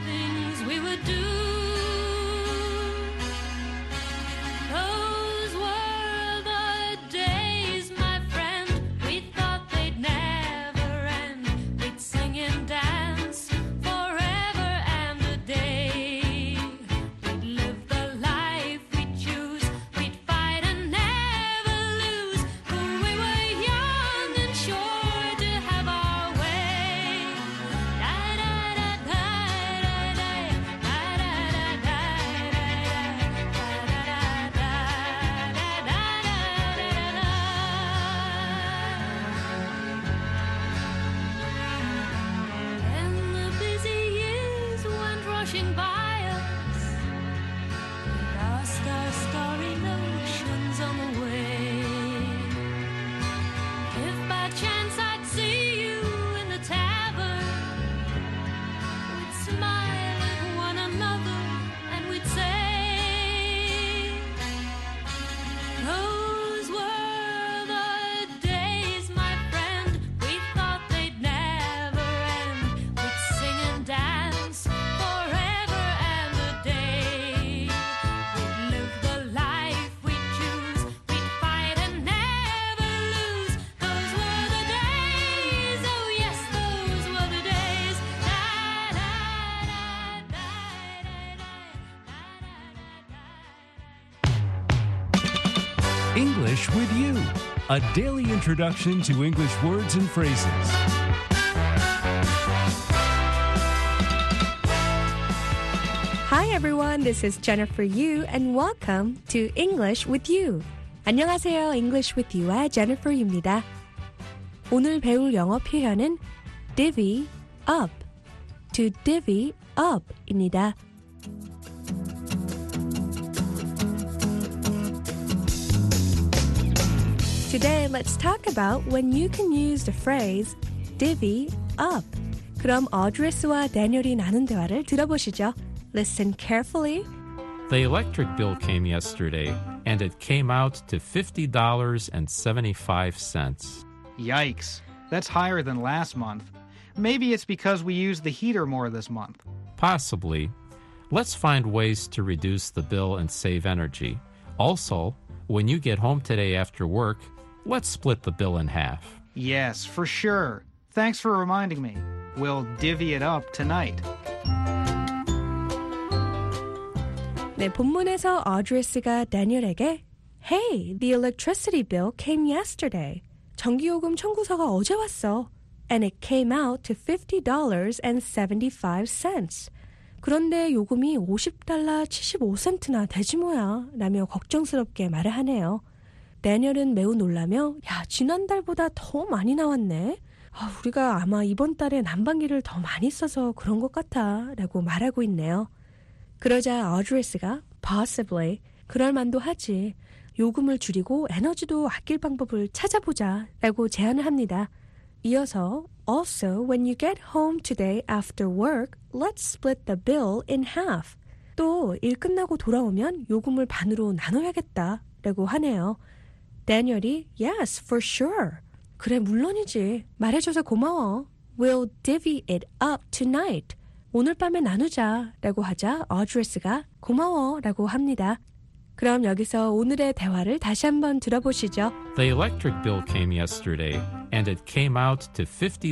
English with You, a daily introduction to English words and phrases. Hi everyone, this is Jennifer Yu and welcome to English with You. 안녕하세요, English with You의 Jennifer입니다. 오늘 배울 영어 표현은 divvy up, to divvy up입니다. Today, let's talk about when you can use the phrase divvy up. 그럼 어드레스와 데니얼이 나눈 대화를 들어보시죠. Listen carefully. The electric bill came yesterday, and it came out to $50.75. Yikes. That's higher than last month. Maybe it's because we used the heater more this month. Possibly. Let's find ways to reduce the bill and save energy. Also, when you get home today after work, let's split the bill in half. Yes, for sure. Thanks for reminding me. We'll divvy it up tonight. 네, 본문에서 어드레스가 데니얼에게 Hey, the electricity bill came yesterday. 전기요금 청구서가 어제 왔어. and it came out to $50.75. 그런데 요금이 $50 75센트나 되지 뭐야 라며 걱정스럽게 말을 하네요. 데니얼은 매우 놀라며 야 지난달보다 더 많이 나왔네. 우리가 아마 이번 달에 난방기를 더 많이 써서 그런 것 같아 라고 말하고 있네요. 그러자 어드레스가 possibly 그럴만도 하지. 요금을 줄이고 에너지도 아낄 방법을 찾아보자 라고 제안을 합니다. 이어서 Also, when you get home today after work, let's split the bill in half. 또 일 끝나고 돌아오면 요금을 반으로 나눠야겠다 라고 하네요. 데니얼이 Yes, for sure. 그래 물론이지. 말해줘서 고마워. We'll divvy it up tonight. 오늘 밤에 나누자 라고 하자 어드레스가 고마워 라고 합니다. 그럼 여기서 오늘의 대화를 다시 한번 들어보시죠. The electric bill came yesterday, and it came out to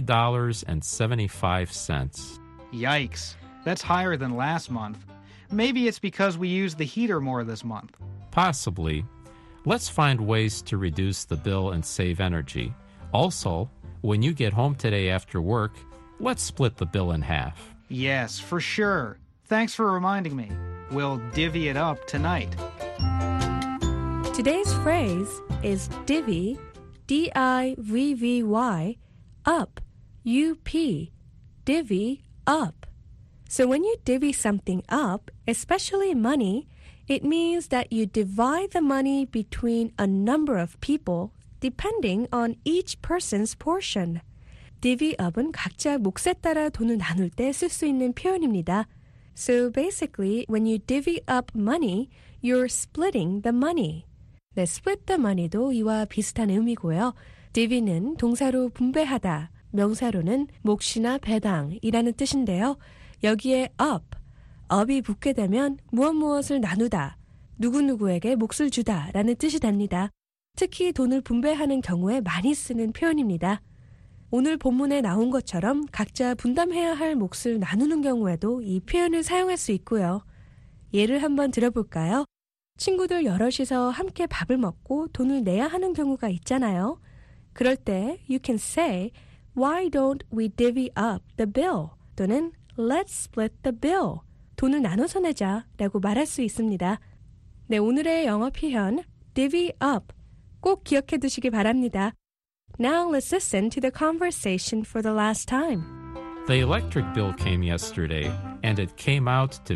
$50.75. Yikes. That's higher than last month. Maybe it's because we used the heater more this month. Possibly. Let's find ways to reduce the bill and save energy. Also, when you get home today after work, let's split the bill in half. Yes, for sure. Thanks for reminding me. We'll divvy it up tonight. Today's phrase is divvy, D-I-V-V-Y, up, U-P, divvy up. So when you divvy something up, especially money, it means that you divide the money between a number of people depending on each person's portion. divvy up은 각자 몫에 따라 돈을 나눌 때 쓸 수 있는 표현입니다. So basically, when you divvy up money, you're splitting the money. 네, split the money도 이와 비슷한 의미고요. divvy는 동사로 분배하다, 명사로는 몫이나 배당이라는 뜻인데요. 여기에 up이 붙게 되면 무엇을 나누다, 누구누구에게 몫을 주다 라는 뜻이 됩니다. 특히 돈을 분배하는 경우에 많이 쓰는 표현입니다. 오늘 본문에 나온 것처럼 각자 분담해야 할 몫을 나누는 경우에도 이 표현을 사용할 수 있고요. 예를 한번 들어볼까요? 친구들 여럿이서 함께 밥을 먹고 돈을 내야 하는 경우가 있잖아요. 그럴 때 you can say, Why don't we divvy up the bill? 또는 Let's split the bill. 돈을 나눠서 내자 라고 말할 수 있습니다. 네, 오늘의 영어 표현 divvy up 꼭 기억해 두시기 바랍니다. Now let's listen to the conversation for the last time. The electric bill came yesterday, and it came out to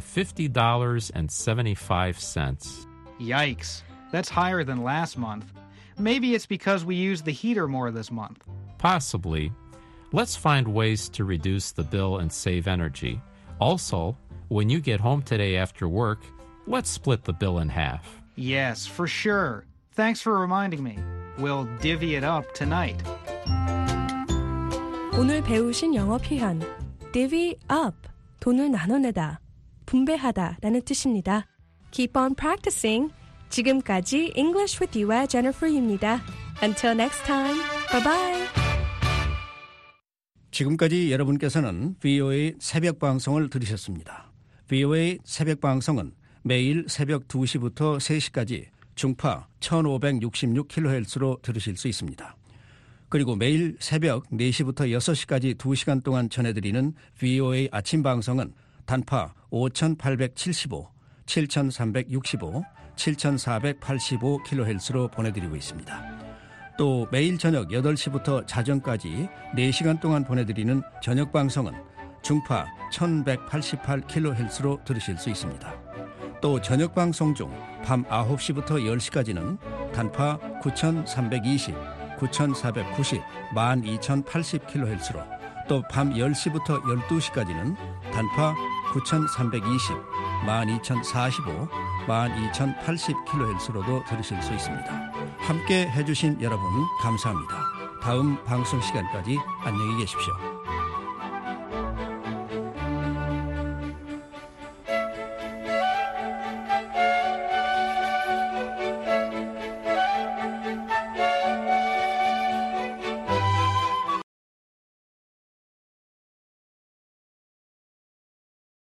$50.75. Yikes. That's higher than last month. Maybe it's because we used the heater more this month. Possibly. Let's find ways to reduce the bill and save energy. Also, when you get home today after work, let's split the bill in half. Yes, for sure. Thanks for reminding me. We'll divvy it up tonight. 오늘 배우신 영어 표현 divvy up, 돈을 나눠내다, 분배하다 라는 뜻입니다. Keep on practicing. 지금까지 English with You의 Jennifer Yu입니다. Until next time. Bye-bye. 지금까지 여러분께서는 VOA 새벽 방송을 들으셨습니다. VOA 새벽 방송은 매일 새벽 2시부터 3시까지 중파 1566kHz로 들으실 수 있습니다. 그리고 매일 새벽 4시부터 6시까지 2시간 동안 전해드리는 VOA 아침 방송은 단파 5875, 7365, 7485kHz로 보내드리고 있습니다. 또 매일 저녁 8시부터 자정까지 4시간 동안 보내드리는 저녁 방송은 중파 1188kHz로 들으실 수 있습니다. 또 저녁 방송 중 밤 9시부터 10시까지는 단파 9320, 9490, 12080kHz로 또 밤 10시부터 12시까지는 단파 9320, 12045, 12080kHz로도 들으실 수 있습니다. 함께 해주신 여러분 감사합니다. 다음 방송 시간까지 안녕히 계십시오.